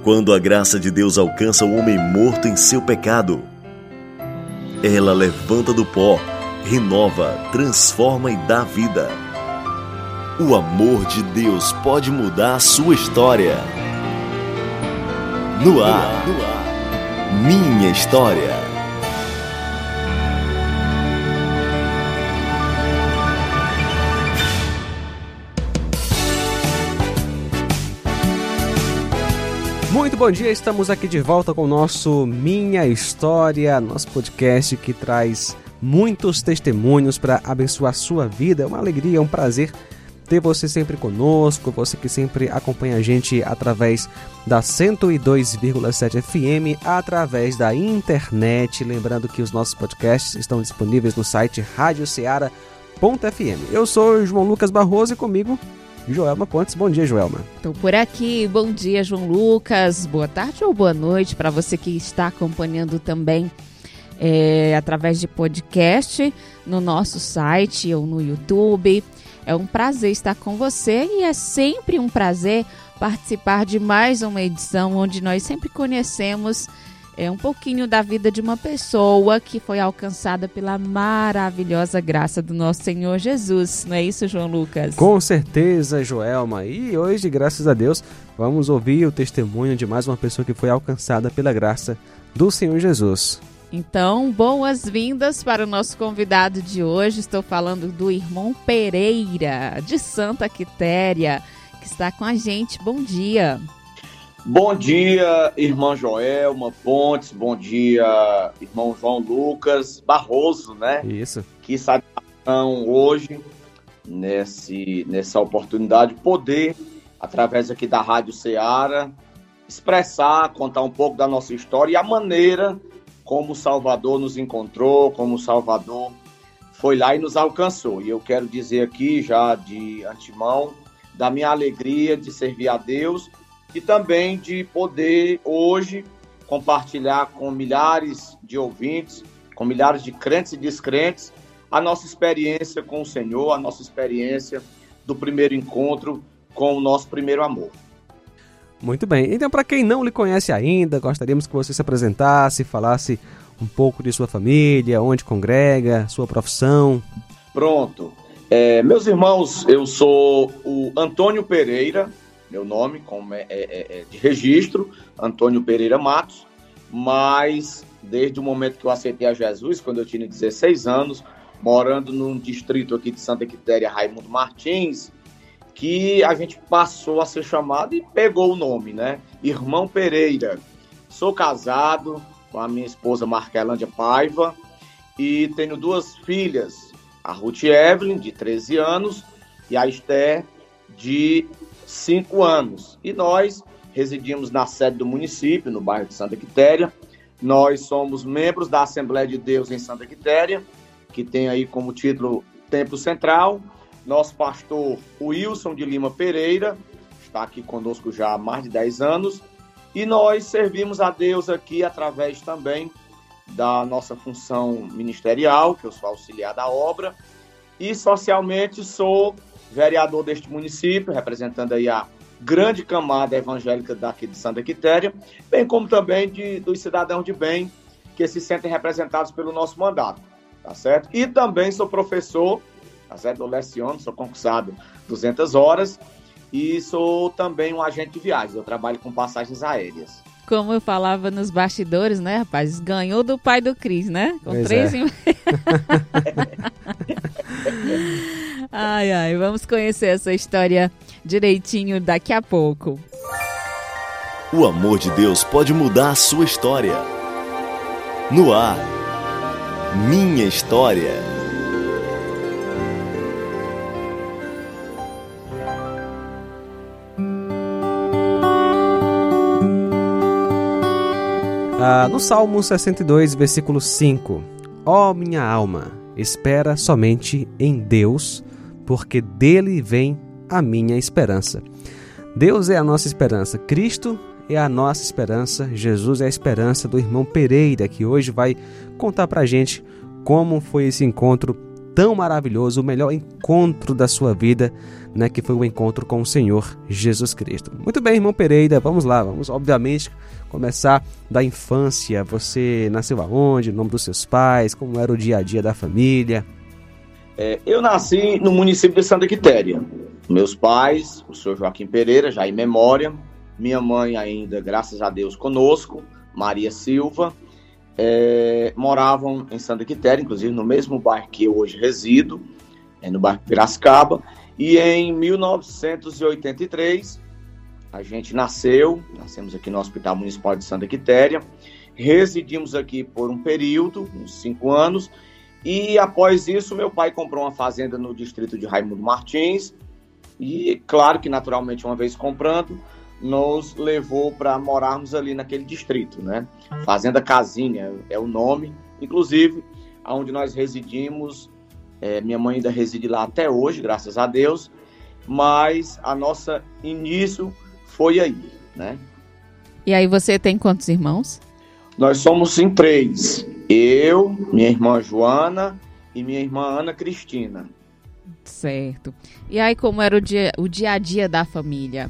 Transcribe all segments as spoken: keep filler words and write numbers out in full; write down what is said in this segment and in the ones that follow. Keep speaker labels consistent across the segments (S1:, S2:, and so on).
S1: Quando a graça de Deus alcança o homem morto em seu pecado, ela levanta do pó, renova, transforma e dá vida. O amor de Deus pode mudar a sua história. No ar, Minha História.
S2: Muito bom dia, estamos aqui de volta com o nosso Minha História, nosso podcast que traz muitos testemunhos para abençoar a sua vida. É uma alegria, é um prazer ter você sempre conosco, você que sempre acompanha a gente através da cento e dois vírgula sete F M, através da internet. Lembrando que os nossos podcasts estão disponíveis no site rádio ceará ponto F M. Eu sou o João Lucas Barroso e comigo Joelma Pontes. Bom dia, Joelma.
S3: Estou por aqui. Bom dia, João Lucas. Boa tarde ou boa noite para você que está acompanhando também é, através de podcast no nosso site ou no YouTube. É um prazer estar com você e é sempre um prazer participar de mais uma edição onde nós sempre conhecemos é, um pouquinho da vida de uma pessoa que foi alcançada pela maravilhosa graça do nosso Senhor Jesus. Não é isso, João Lucas?
S2: Com certeza, Joelma. E hoje, graças a Deus, vamos ouvir o testemunho de mais uma pessoa que foi alcançada pela graça do Senhor Jesus.
S3: Então, boas-vindas para o nosso convidado de hoje. Estou falando do irmão Pereira, de Santa Quitéria, que está com a gente. Bom dia.
S4: Bom dia, irmã Joelma Pontes. Bom dia, irmão João Lucas Barroso, né?
S2: Isso.
S4: Que satisfação hoje, nesse, nessa oportunidade, poder, através aqui da Rádio Ceará, expressar, contar um pouco da nossa história e a maneira como o Salvador nos encontrou, como o Salvador foi lá e nos alcançou. E eu quero dizer aqui, já de antemão, da minha alegria de servir a Deus e também de poder hoje compartilhar com milhares de ouvintes, com milhares de crentes e descrentes, a nossa experiência com o Senhor, a nossa experiência do primeiro encontro com o nosso primeiro amor.
S2: Muito bem, então para quem não lhe conhece ainda, gostaríamos que você se apresentasse, falasse um pouco de sua família, onde congrega, sua profissão.
S4: Pronto, é, meus irmãos, eu sou o Antônio Pereira, meu nome como é, é, é de registro, Antônio Pereira Matos, mas desde o momento que eu aceitei a Jesus, quando eu tinha dezesseis anos, morando num distrito aqui de Santa Quitéria, Raimundo Martins, que a gente passou a ser chamado e pegou o nome, né? Irmão Pereira. Sou casado com a minha esposa Marquelândia Paiva e tenho duas filhas, a Ruth Evelyn, de treze anos, e a Esther, de cinco anos. E nós residimos na sede do município, no bairro de Santa Quitéria. Nós somos membros da Assembleia de Deus em Santa Quitéria, que tem aí como título Templo Central. Nosso pastor Wilson de Lima Pereira está aqui conosco já há mais de dez anos. E nós servimos a Deus aqui através também da nossa função ministerial, que eu sou auxiliar da obra. E socialmente sou vereador deste município, representando aí a grande camada evangélica daqui de Santa Quitéria, bem como também de, dos cidadãos de bem que se sentem representados pelo nosso mandato, tá certo? E também sou professor, tá certo? Eu leciono, sou concursado duzentas horas e sou também um agente de viagens, eu trabalho com passagens aéreas.
S3: Como eu falava nos bastidores, né, rapaz? Ganhou do pai do Cris, né? Com
S2: pois
S3: três
S2: é.
S3: em... Ai, ai, vamos conhecer essa história direitinho daqui a pouco.
S1: O amor de Deus pode mudar a sua história. No ar, Minha História.
S2: Ah, no Salmo sessenta e dois, versículo cinco. Ó minha alma, espera somente em Deus, porque dele vem a minha esperança. Deus é a nossa esperança, Cristo é a nossa esperança, Jesus é a esperança do irmão Pereira, que hoje vai contar pra gente como foi esse encontro tão maravilhoso, o melhor encontro da sua vida, né, que foi o encontro com o Senhor Jesus Cristo. Muito bem, irmão Pereira, vamos lá, vamos obviamente começar da infância. Você nasceu aonde, o nome dos seus pais, como era o dia a dia da família?
S4: É, eu nasci no município de Santa Quitéria. Meus pais, o senhor Joaquim Pereira, já em memória, minha mãe ainda, graças a Deus, conosco, Maria Silva, é, moravam em Santa Quitéria, inclusive no mesmo bairro que eu hoje resido, é, no bairro Piracicaba, e em mil novecentos e oitenta e três a gente nasceu, nascemos aqui no Hospital Municipal de Santa Quitéria, residimos aqui por um período, uns cinco anos, e após isso meu pai comprou uma fazenda no distrito de Raimundo Martins, e claro que naturalmente uma vez comprando, nos levou para morarmos ali naquele distrito, né? Fazenda Casinha é o nome, inclusive, onde nós residimos, é, minha mãe ainda reside lá até hoje, graças a Deus, mas a nossa início foi aí, né?
S3: E aí você tem quantos irmãos?
S4: Nós somos em três, eu, minha irmã Joana e minha irmã Ana Cristina.
S3: Certo. E aí como era o dia, o dia a dia da família?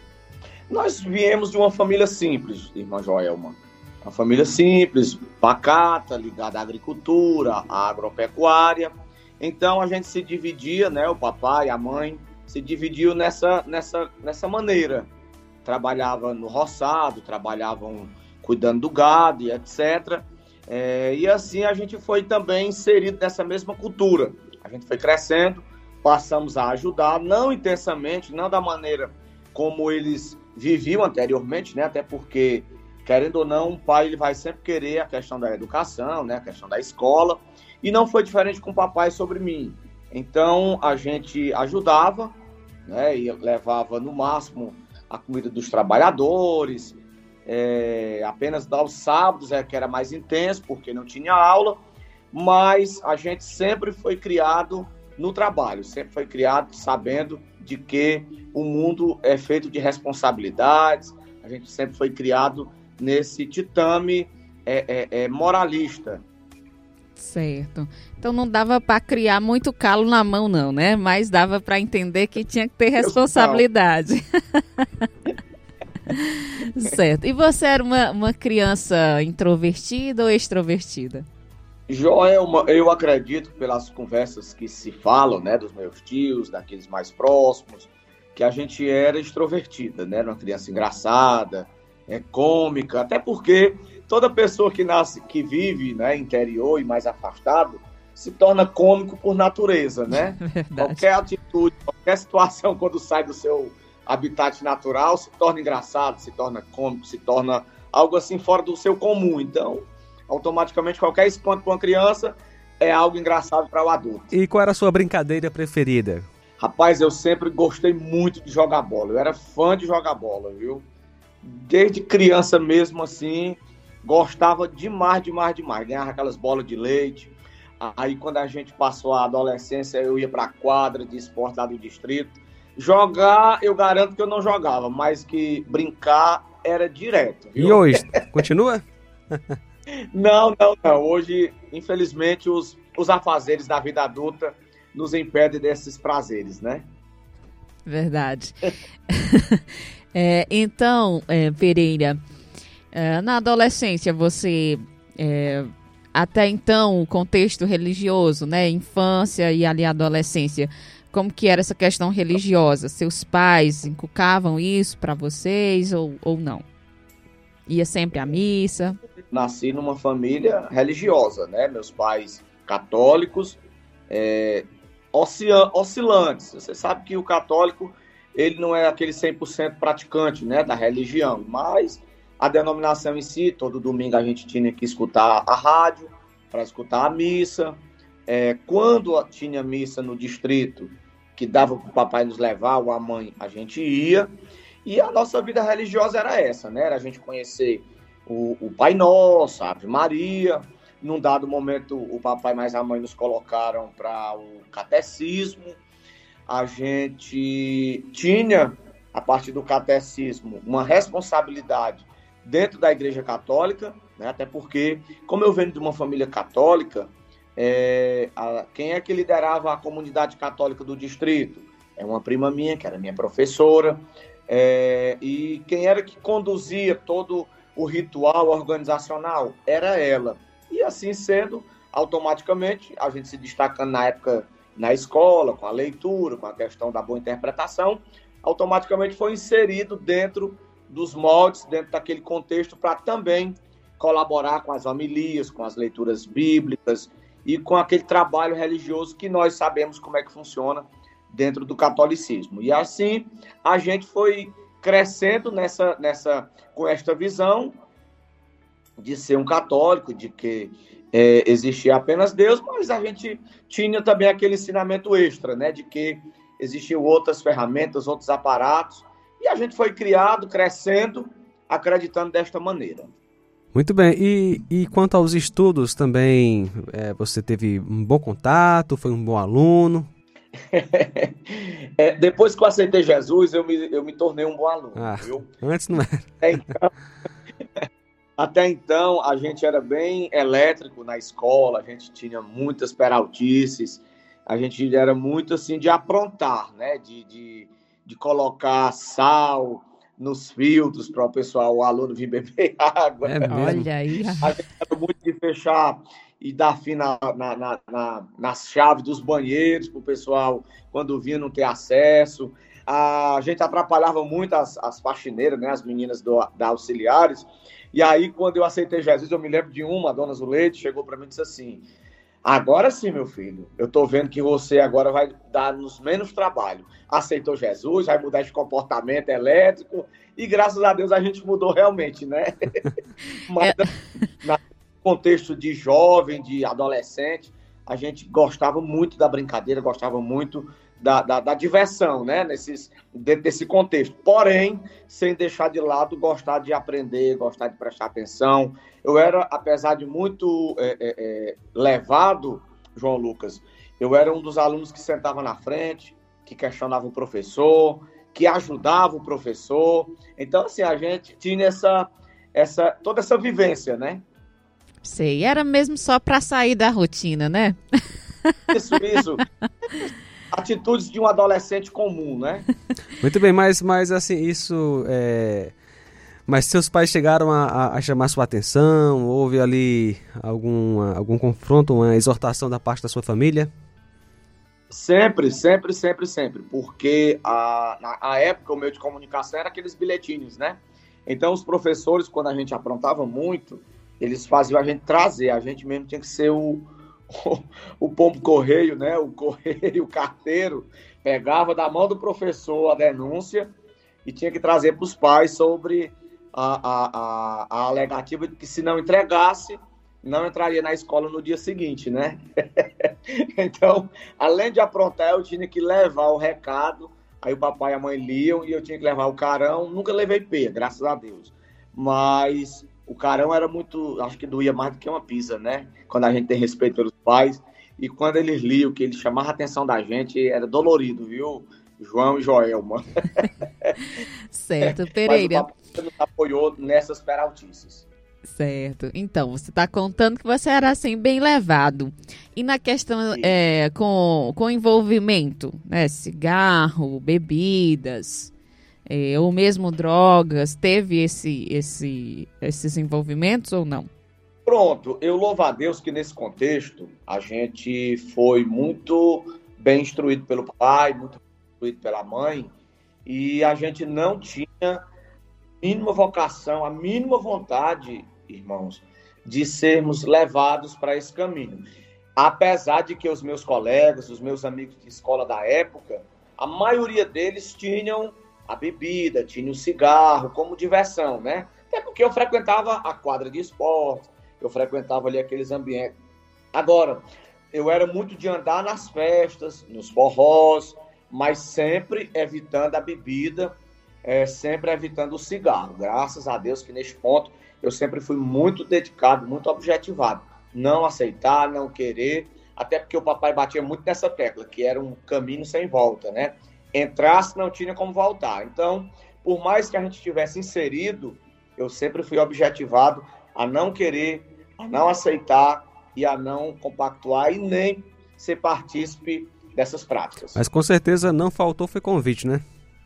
S4: Nós viemos de uma família simples, irmã Joelma. Uma família simples, pacata, ligada à agricultura, à agropecuária. Então a gente se dividia, né, o papai e a mãe se dividiam nessa, nessa, nessa maneira. Trabalhava no roçado, trabalhavam cuidando do gado e etcétera. É, e assim a gente foi também inserido nessa mesma cultura. A gente foi crescendo, passamos a ajudar, não intensamente, não da maneira como eles viviam anteriormente, né? Até porque, querendo ou não, o pai ele vai sempre querer a questão da educação, né? A questão da escola, e não foi diferente com o papai sobre mim. Então, a gente ajudava, né? E levava no máximo a comida dos trabalhadores, é, apenas aos sábados, é, que era mais intenso, porque não tinha aula, mas a gente sempre foi criado no trabalho, sempre foi criado sabendo de que o mundo é feito de responsabilidades, a gente sempre foi criado nesse titame é, é, é, moralista.
S3: Certo. Então não dava para criar muito calo na mão não, né? Mas dava para entender que tinha que ter responsabilidade. Certo. E você era uma, uma criança introvertida ou extrovertida?
S4: Joelma, eu acredito, pelas conversas que se falam, né, dos meus tios, daqueles mais próximos, que a gente era extrovertida, né? Era uma criança engraçada, é, cômica, até porque toda pessoa que nasce, que vive, né, interior e mais afastado, se torna cômico por natureza, né?
S3: Verdade.
S4: Qualquer atitude, qualquer situação, quando sai do seu habitat natural, se torna engraçado, se torna cômico, se torna algo assim fora do seu comum. Então, automaticamente, qualquer espanto para uma criança é algo engraçado para o adulto.
S2: E qual era a sua brincadeira preferida?
S4: Rapaz, eu sempre gostei muito de jogar bola. Eu era fã de jogar bola, viu? Desde criança mesmo, assim, gostava demais, demais, demais. Ganhava aquelas bolas de leite. Aí, quando a gente passou a adolescência, eu ia para a quadra de esporte lá do distrito. Jogar, eu garanto que eu não jogava, mas que brincar era direto, viu?
S2: E hoje? Continua?
S4: Não, não, não. Hoje, infelizmente, os, os afazeres da vida adulta nos impedem desses prazeres, né?
S3: Verdade. é, então, é, Pereira, é, na adolescência você, é, até então, o contexto religioso, né? Infância e ali adolescência, como que era essa questão religiosa? Seus pais inculcavam isso para vocês ou, ou não? Ia sempre à missa?
S4: Nasci numa família religiosa, né? Meus pais católicos, é, oscilantes. Você sabe que o católico, ele não é aquele cem por cento praticante, né, da religião, mas a denominação em si, todo domingo a gente tinha que escutar a rádio para escutar a missa. É, quando tinha missa no distrito, que dava para o papai nos levar ou a mãe, a gente ia. E a nossa vida religiosa era essa, né? Era a gente conhecer o, o Pai Nosso, a Ave Maria. Num dado momento, o papai mais a mãe nos colocaram para o catecismo. A gente tinha, a partir do catecismo, uma responsabilidade dentro da Igreja Católica, né? Até porque, como eu venho de uma família católica, É, a, quem é que liderava a comunidade católica do distrito? É uma prima minha, que era minha professora. É, e quem era que conduzia todo o ritual organizacional? Era ela. E assim sendo, automaticamente, a gente se destacando na época na escola, com a leitura, com a questão da boa interpretação, automaticamente foi inserido dentro dos moldes, dentro daquele contexto, para também colaborar com as homilias, com as leituras bíblicas e com aquele trabalho religioso que nós sabemos como é que funciona dentro do catolicismo. E assim a gente foi crescendo nessa, nessa, com esta visão de ser um católico, de que é, existia apenas Deus, mas a gente tinha também aquele ensinamento extra, né, de que existiam outras ferramentas, outros aparatos, e a gente foi criado, crescendo, acreditando desta maneira.
S2: Muito bem, e, e quanto aos estudos também, é, você teve um bom contato, foi um bom aluno?
S4: É, depois que eu aceitei Jesus, eu me, eu me tornei um bom aluno.
S2: Ah,
S4: viu?
S2: Antes não era.
S4: Até então, até então, a gente era bem elétrico na escola, a gente tinha muitas peraltices, a gente era muito assim de aprontar, né? De, de, de colocar sal nos filtros para o pessoal, o aluno vir beber água.
S2: É mesmo?
S3: Olha aí.
S4: A gente era muito de fechar e dar fim na, na, na, na, nas chaves dos banheiros para o pessoal, quando vinha, não ter acesso. A gente atrapalhava muito as, as faxineiras, né, as meninas do, da auxiliares. E aí, quando eu aceitei Jesus, eu me lembro de uma, a dona Zuleide, chegou para mim e disse assim: agora sim, meu filho, eu estou vendo que você agora vai dar-nos menos trabalho. Aceitou Jesus, vai mudar de comportamento elétrico, e graças a Deus a gente mudou realmente, né? Mas no contexto de jovem, de adolescente, a gente gostava muito da brincadeira, gostava muito da, da, da diversão, né? Nesses, dentro desse contexto. Porém, sem deixar de lado gostar de aprender, gostar de prestar atenção. Eu era, apesar de muito é, é, é, levado, João Lucas, eu era um dos alunos que sentava na frente, que questionava o professor, que ajudava o professor. Então, assim, a gente tinha essa, essa, toda essa vivência, né?
S3: Sei, era mesmo só para sair da rotina, né?
S4: Isso, isso. Atitudes de um adolescente comum, né?
S2: Muito bem, mas, mas assim, isso é... Mas seus pais chegaram a, a chamar sua atenção? Houve ali algum, algum confronto, uma exortação da parte da sua família?
S4: Sempre, sempre, sempre, sempre. Porque a, na a época o meio de comunicação era aqueles bilhetinhos, né? Então os professores, quando a gente aprontava muito, eles faziam a gente trazer. A gente mesmo tinha que ser o, o, o pombo correio, né? O correio, o carteiro. Pegava da mão do professor a denúncia e tinha que trazer para os pais sobre a, a, a, a alegativa de que se não entregasse, não entraria na escola no dia seguinte, né? Então, além de aprontar, eu tinha que levar o recado, aí o papai e a mãe liam e eu tinha que levar o carão. Nunca levei P, graças a Deus. Mas o carão era muito, acho que doía mais do que uma pizza, né? Quando a gente tem respeito pelos pais. E quando eles liam, que eles chamavam a atenção da gente, era dolorido, viu? João e Joelma.
S3: Certo, Pereira.
S4: Mas o papai nos apoiou nessas peraltices.
S3: Certo. Então, você está contando que você era assim bem levado. E na questão é, com, com envolvimento, né? Cigarro, bebidas, é, ou mesmo drogas, teve esse, esse, esses envolvimentos ou não?
S4: Pronto, eu louvo a Deus que nesse contexto a gente foi muito bem instruído pelo pai, muito bem instruído pela mãe, e a gente não tinha a mínima vocação, a mínima vontade, irmãos, de sermos levados para esse caminho. Apesar de que os meus colegas, os meus amigos de escola da época, a maioria deles tinham a bebida, tinham o cigarro como diversão, né? Até porque eu frequentava a quadra de esporte, eu frequentava ali aqueles ambientes. Agora, eu era muito de andar nas festas, nos forrós, mas sempre evitando a bebida, é, sempre evitando o cigarro. Graças a Deus que neste ponto eu sempre fui muito dedicado, muito objetivado. Não aceitar, não querer, até porque o papai batia muito nessa tecla, que era um caminho sem volta, né? Entrasse, não tinha como voltar. Então, por mais que a gente tivesse inserido, eu sempre fui objetivado a não querer, a não aceitar e a não compactuar e nem ser partícipe dessas práticas.
S2: Mas com certeza não faltou foi convite, né?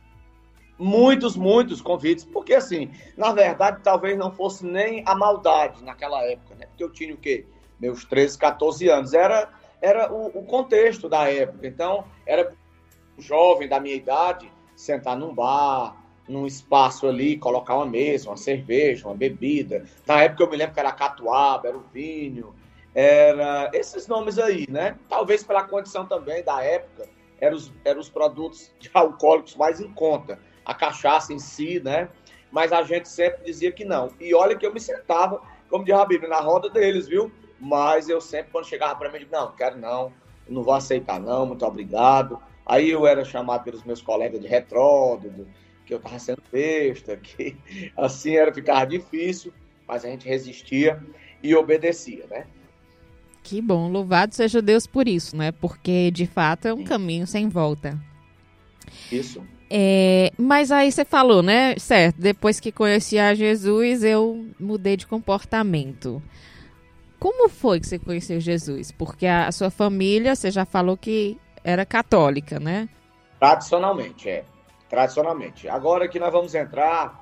S4: Muitos, muitos convites, porque assim, na verdade, talvez não fosse nem a maldade naquela época, né? Porque eu tinha o quê? Meus treze, catorze anos. Era, era o, o contexto da época. Então, era um jovem da minha idade sentar num bar, num espaço ali, colocar uma mesa, uma cerveja, uma bebida. Na época eu me lembro que era a catuaba, era o vinho, era esses nomes aí, né? Talvez pela condição também da época, eram os, eram os produtos alcoólicos mais em conta. A cachaça em si, né? Mas a gente sempre dizia que não. E olha que eu me sentava, como diz a Bíblia, na roda deles, viu? Mas eu sempre, quando chegava para mim, eu digo, não, não quero não, não vou aceitar não, muito obrigado. Aí eu era chamado pelos meus colegas de retrógrado, que eu estava sendo besta, que assim era, ficava difícil, mas a gente resistia e obedecia, né?
S3: Que bom, louvado seja Deus por isso, né? Porque, de fato, é um
S4: Sim.
S3: caminho sem volta.
S4: Isso.
S3: É, mas aí você falou, né? Certo, depois que conheci a Jesus, eu mudei de comportamento. Como foi que você conheceu Jesus? Porque a, a sua família, você já falou que era católica, né?
S4: Tradicionalmente, é. Tradicionalmente. Agora que nós vamos entrar,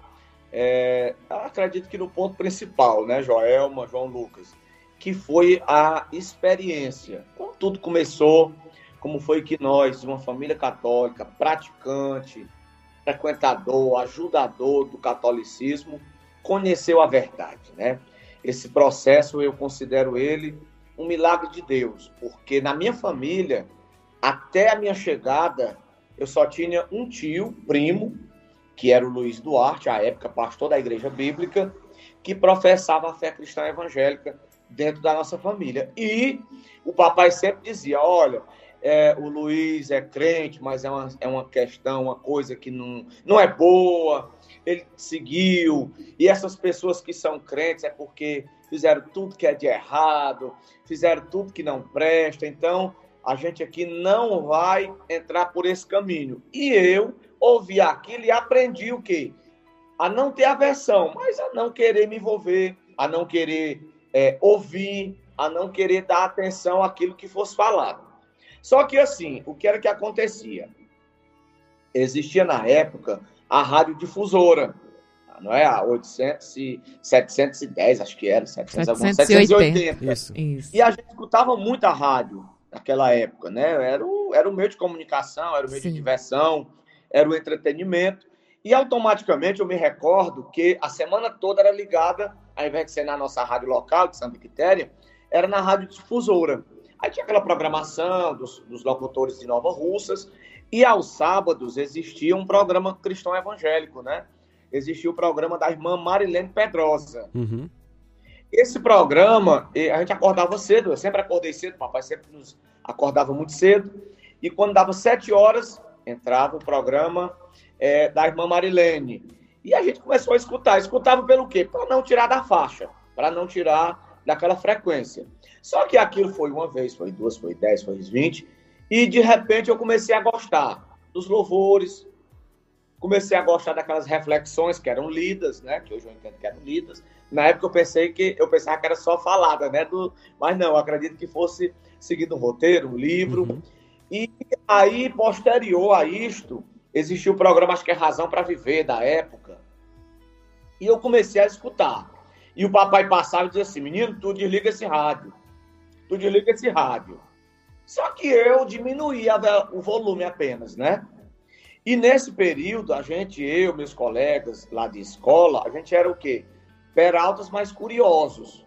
S4: é, acredito que no ponto principal, né, Joelma, João Lucas, que foi a experiência. Como tudo começou, como foi que nós, uma família católica, praticante, frequentador, ajudador do catolicismo, conheceu a verdade, né? Esse processo eu considero ele um milagre de Deus, porque na minha família, até a minha chegada, eu só tinha um tio, primo, que era o Luiz Duarte, à época pastor da Igreja Bíblica, que professava a fé cristã evangélica dentro da nossa família. E o papai sempre dizia, olha, é, o Luiz é crente, mas é uma, é uma questão, uma coisa que não, não é boa, ele seguiu, e essas pessoas que são crentes é porque fizeram tudo que é de errado, fizeram tudo que não presta, então a gente aqui não vai entrar por esse caminho. E eu ouvi aquilo e aprendi o quê? A não ter aversão, mas a não querer me envolver, a não querer é, ouvir, a não querer dar atenção àquilo que fosse falado. Só que assim, o que era que acontecia? Existia na época a radiodifusora, não é? A oitocentos e setecentos e dez, acho que era, setecentos, setecentos e oitenta.
S2: Isso.
S3: Isso.
S4: E a gente escutava muito a rádio naquela época, né? Era o, era o meio de comunicação, era o meio
S3: Sim.
S4: de diversão, era o entretenimento. E automaticamente eu me recordo que a semana toda era ligada, ao invés de ser na nossa rádio local de Santa Quitéria, era na rádio difusora. Aí tinha aquela programação dos, dos locutores de Nova Russas, e aos sábados existia um programa cristão evangélico, né? Existia o programa da irmã Marilene Pedrosa.
S2: Uhum.
S4: Esse programa, a gente acordava cedo, eu sempre acordei cedo, papai sempre nos acordava muito cedo, e quando dava sete horas, entrava o programa é, da irmã Marilene. E a gente começou a escutar. Escutava pelo quê? Para não tirar da faixa, para não tirar daquela frequência. Só que aquilo foi uma vez, foi duas, foi dez, foi vinte, e de repente eu comecei a gostar dos louvores, comecei a gostar daquelas reflexões que eram lidas, né? Que hoje eu entendo que eram lidas. Na época eu pensei que eu pensava que era só falada, né? Do, mas não, eu acredito que fosse seguindo um roteiro, um livro.
S2: Uhum.
S4: E aí, posterior a isto, existiu o programa, acho que é Razão para Viver, da época. E eu comecei a escutar. E o papai passava e dizia assim, menino, tu desliga esse rádio. Tu desliga esse rádio. Só que eu diminuía o volume apenas, né? E nesse período, a gente, eu, meus colegas lá de escola, a gente era o quê? Peraltas mais curiosos.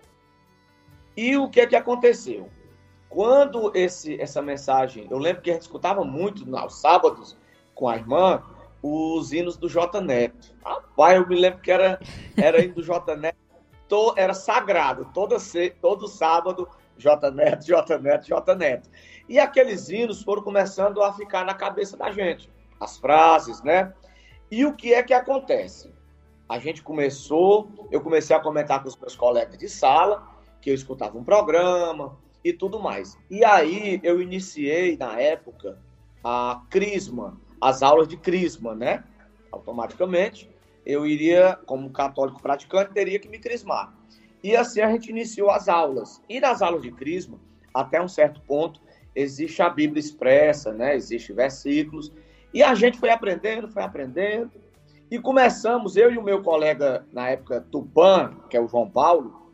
S4: E o que é que aconteceu? Quando esse, essa mensagem... Eu lembro que a gente escutava muito aos sábados com a irmã os hinos do J Neto. Rapaz, eu me lembro que era, era hino do J Neto, to, era sagrado. Toda, todo sábado, J Neto, J Neto, J Neto. E aqueles hinos foram começando a ficar na cabeça da gente. As frases, né? E o que é que acontece? A gente começou, eu comecei a comentar com os meus colegas de sala, que eu escutava um programa e tudo mais. E aí eu iniciei, na época, a crisma, as aulas de crisma, né? Automaticamente, eu iria, como católico praticante, teria que me crismar. E assim a gente iniciou as aulas. E nas aulas de Crisma, até um certo ponto, existe a Bíblia expressa, né? Existem versículos. E a gente foi aprendendo, foi aprendendo. E começamos, eu e o meu colega, na época, Tupã, que é o João Paulo,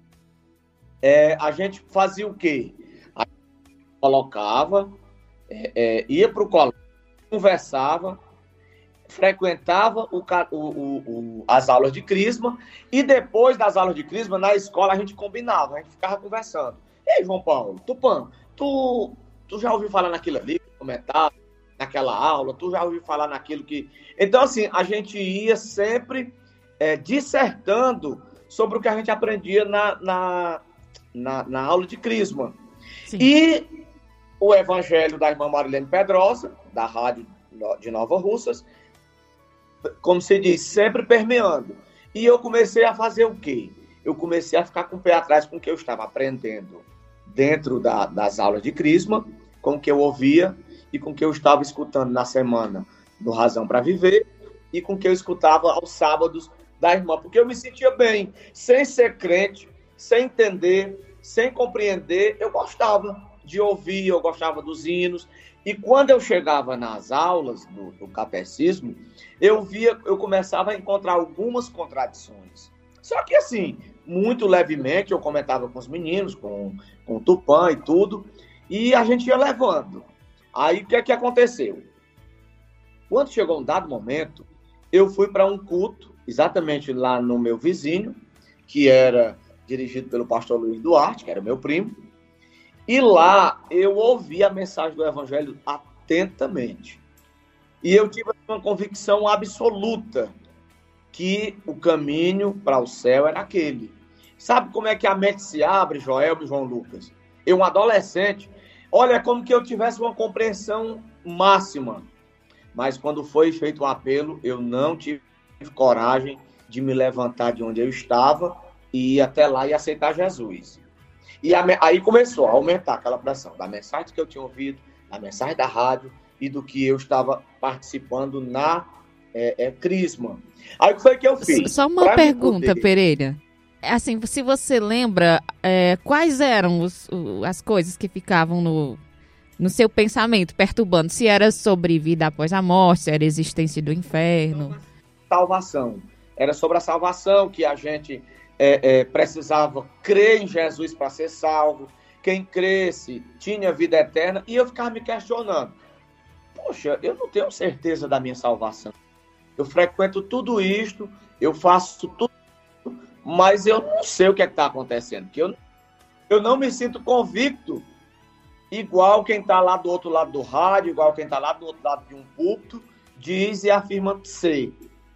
S4: é, a gente fazia o quê? A gente colocava, é, é, ia para o colégio, conversava, frequentava o, o, o, as aulas de Crisma, e depois das aulas de Crisma, na escola, a gente combinava, a gente ficava conversando. Ei, João Paulo, Tupã, tu, tu já ouviu falar naquilo ali, comentar, naquela aula, tu já ouviu falar naquilo que... Então, assim, a gente ia sempre é, dissertando sobre o que a gente aprendia na, na, na, na aula de Crisma. Sim. E o evangelho da irmã Marilene Pedrosa, da Rádio de Nova Russas, como se diz, sempre permeando. E eu comecei a fazer o quê? Eu comecei a ficar com o pé atrás com o que eu estava aprendendo dentro da, das aulas de Crisma, com o que eu ouvia e com o que eu estava escutando na semana no Razão para Viver e com o que eu escutava aos sábados da irmã, porque eu me sentia bem, sem ser crente, sem entender, sem compreender, eu gostava de ouvir, eu gostava dos hinos, e quando eu chegava nas aulas do, do catecismo, eu via, eu começava a encontrar algumas contradições. Só que assim, muito levemente, eu comentava com os meninos, com, com o Tupã e tudo, e a gente ia levando. Aí, o que é que aconteceu? Quando chegou um dado momento, eu fui para um culto, exatamente lá no meu vizinho, que era dirigido pelo pastor Luiz Duarte, que era meu primo, e lá eu ouvi a mensagem do Evangelho atentamente. E eu tive uma convicção absoluta que o caminho para o céu era aquele. Sabe como é que a mente se abre, Joel e João Lucas? Eu, um adolescente, olha, é como que eu tivesse uma compreensão máxima. Mas quando foi feito o apelo, eu não tive coragem de me levantar de onde eu estava e ir até lá e aceitar Jesus. E a, aí começou a aumentar aquela pressão da mensagem que eu tinha ouvido, da mensagem da rádio e do que eu estava participando na é, é, Crisma. Aí o que foi que eu fiz?
S3: Só uma pra pergunta, poder... Pereira. Assim, se você lembra, é, quais eram os, as coisas que ficavam no, no seu pensamento, perturbando? Se era sobre vida após a morte, se era a existência do inferno?
S4: Salvação. Era sobre a salvação, que a gente é, é, precisava crer em Jesus para ser salvo. Quem cresce tinha vida eterna. E eu ficava me questionando. Poxa, eu não tenho certeza da minha salvação. Eu frequento tudo isto, eu faço tudo, mas eu não sei o que é está acontecendo. Que eu, eu não me sinto convicto, igual quem está lá do outro lado do rádio, igual quem está lá do outro lado de um púlpito, diz e afirma ser,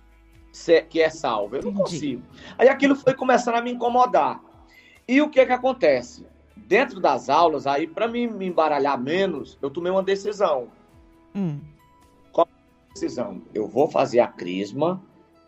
S4: ser que é salvo. Eu não consigo. Aí aquilo foi começando a me incomodar. E o que é que acontece? Dentro das aulas, aí para mim me embaralhar menos, eu tomei uma decisão. Hum. Qual é a decisão? Eu vou fazer a Crisma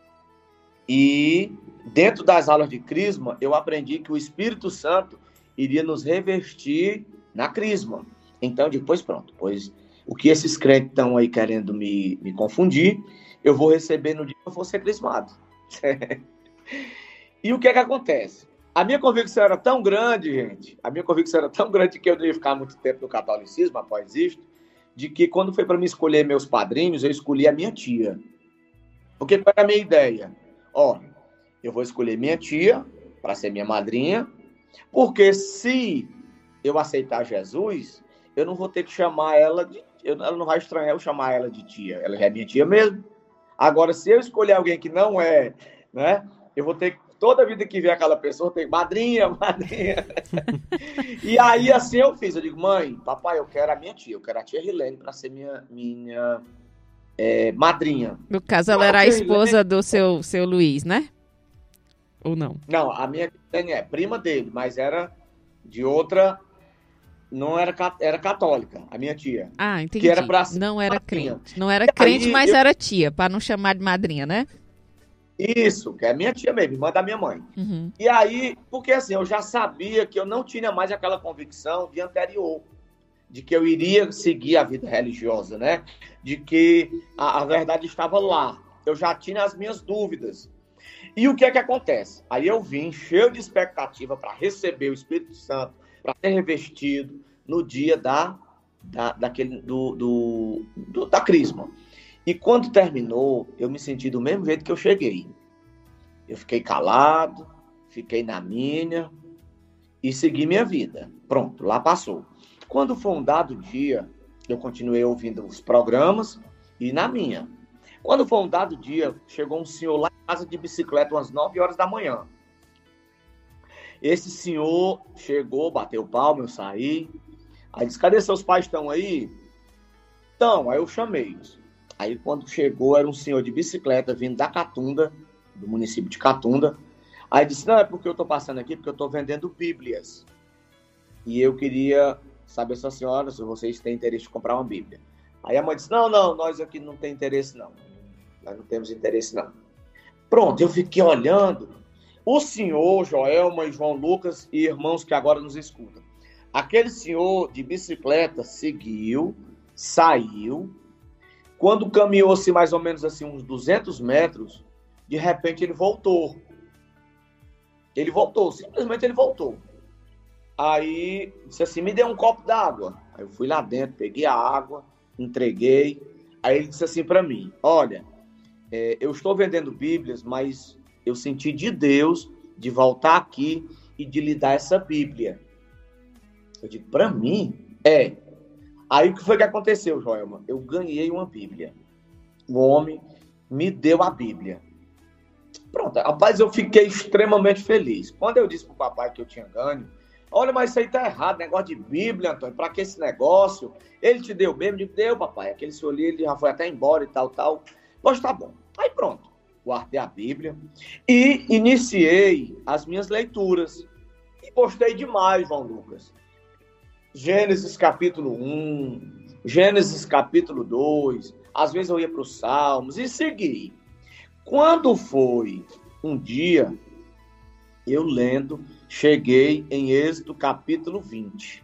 S4: e dentro das aulas de Crisma, eu aprendi que o Espírito Santo iria nos revestir na Crisma. Então, depois, pronto. Pois o que esses crentes estão aí querendo me, me confundir, eu vou receber no dia que eu for ser crismado. E o que é que acontece? A minha convicção era tão grande, gente, a minha convicção era tão grande que eu não ia ficar muito tempo no catolicismo após isto, de que quando foi para me escolher meus padrinhos, eu escolhi a minha tia. Porque qual era a minha ideia? Ó, eu vou escolher minha tia para ser minha madrinha, porque se eu aceitar Jesus, eu não vou ter que chamar ela de... Eu, ela não vai estranhar eu chamar ela de tia. Ela já é minha tia mesmo. Agora, se eu escolher alguém que não é, né, eu vou ter que, toda vida que vier aquela pessoa, eu tenho madrinha, madrinha. E aí, assim eu fiz. Eu digo, mãe, papai, eu quero a minha tia. Eu quero a tia Rilene para ser minha, minha é, madrinha.
S3: No caso, ela era a esposa Rilene... do seu, seu Luiz, né? Ou não?
S4: Não, a minha Rilene é prima dele, mas era de outra... Não era, era católica, a minha tia.
S3: Ah, entendi.
S4: Que era pra
S3: não era madrinha. Crente. Não era crente, aí, mas eu... era tia, para não chamar de madrinha, né?
S4: Isso, que é minha tia mesmo, irmã da minha mãe. Uhum. E aí, porque assim, eu já sabia que eu não tinha mais aquela convicção de anterior, de que eu iria seguir a vida religiosa, né? De que a, a verdade estava lá. Eu já tinha as minhas dúvidas. E o que é que acontece? Aí eu vim cheio de expectativa para receber o Espírito Santo, para ser revestido no dia da, da, daquele, do, do, do, da crisma. E quando terminou, eu me senti do mesmo jeito que eu cheguei. Eu fiquei calado, fiquei na minha e segui minha vida. Pronto, lá passou. Quando foi um dado dia, eu continuei ouvindo os programas e na minha. Quando foi um dado dia, chegou um senhor lá em casa de bicicleta, umas nove horas da manhã. Esse senhor chegou, bateu palma, eu saí. Aí disse, cadê seus pais, estão aí? Então, aí eu chamei-os. Aí quando chegou, era um senhor de bicicleta vindo da Catunda, do município de Catunda. Aí disse, não, é porque eu estou passando aqui, porque eu estou vendendo bíblias. E eu queria saber se a senhora, se vocês têm interesse de comprar uma bíblia. Aí a mãe disse, não, não, nós aqui não temos interesse, não. Nós não temos interesse, não. Pronto, eu fiquei olhando. O senhor, Joelma e João Lucas e irmãos que agora nos escutam. Aquele senhor de bicicleta seguiu, saiu. Quando caminhou-se mais ou menos assim uns duzentos metros, de repente ele voltou. Ele voltou, simplesmente ele voltou. Aí disse assim, me dê um copo d'água. Aí eu fui lá dentro, peguei a água, entreguei. Aí ele disse assim para mim, olha, é, eu estou vendendo bíblias, mas eu senti de Deus de voltar aqui e de lhe dar essa bíblia. Eu digo, para mim? É. Aí o que foi que aconteceu, Joelma? Eu ganhei uma bíblia. O homem me deu a bíblia. Pronto, rapaz, eu fiquei extremamente feliz. Quando eu disse pro papai que eu tinha ganho, olha, mas isso aí tá errado, negócio de bíblia, Antônio, pra que esse negócio? Ele te deu mesmo? Eu digo, deu, papai. Aquele senhor ali, ele já foi até embora e tal, tal. Mas tá bom. Aí pronto, guardei a Bíblia e iniciei as minhas leituras. E gostei demais, João Lucas. Gênesis capítulo um, Gênesis capítulo dois, às vezes eu ia para os Salmos e segui. Quando foi um dia, eu lendo, cheguei em Êxodo capítulo vinte.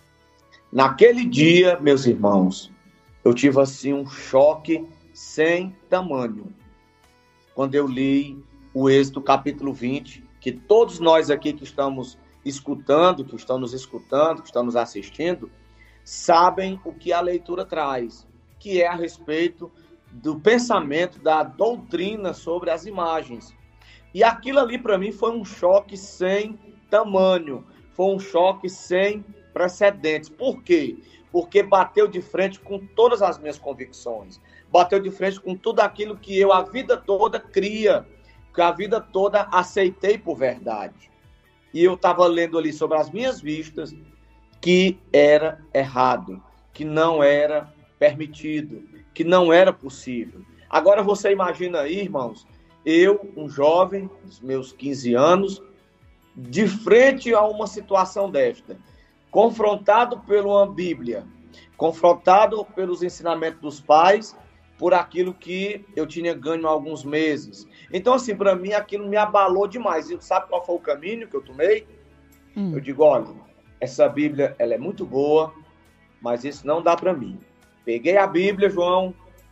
S4: Naquele dia, meus irmãos, eu tive assim um choque sem tamanho. Quando eu li o Êxodo capítulo vinte, que todos nós aqui que estamos escutando, que estão nos escutando, que estão nos assistindo, sabem o que a leitura traz, que é a respeito do pensamento, da doutrina sobre as imagens. E aquilo ali para mim foi um choque sem tamanho, foi um choque sem precedentes. Por quê? Porque bateu de frente com todas as minhas convicções, bateu de frente com tudo aquilo que eu a vida toda cria, que a vida toda aceitei por verdade. E eu estava lendo ali sobre as minhas vistas que era errado, que não era permitido, que não era possível. Agora você imagina aí, irmãos, eu, um jovem, dos meus quinze anos, de frente a uma situação desta, confrontado por uma Bíblia, confrontado pelos ensinamentos dos pais, por aquilo que eu tinha ganho há alguns meses. Então, assim, para mim, aquilo me abalou demais. E sabe qual foi o caminho que eu tomei? Hum. Eu digo, olha, essa Bíblia, ela é muito boa, mas isso não dá para mim. Peguei a Bíblia, João,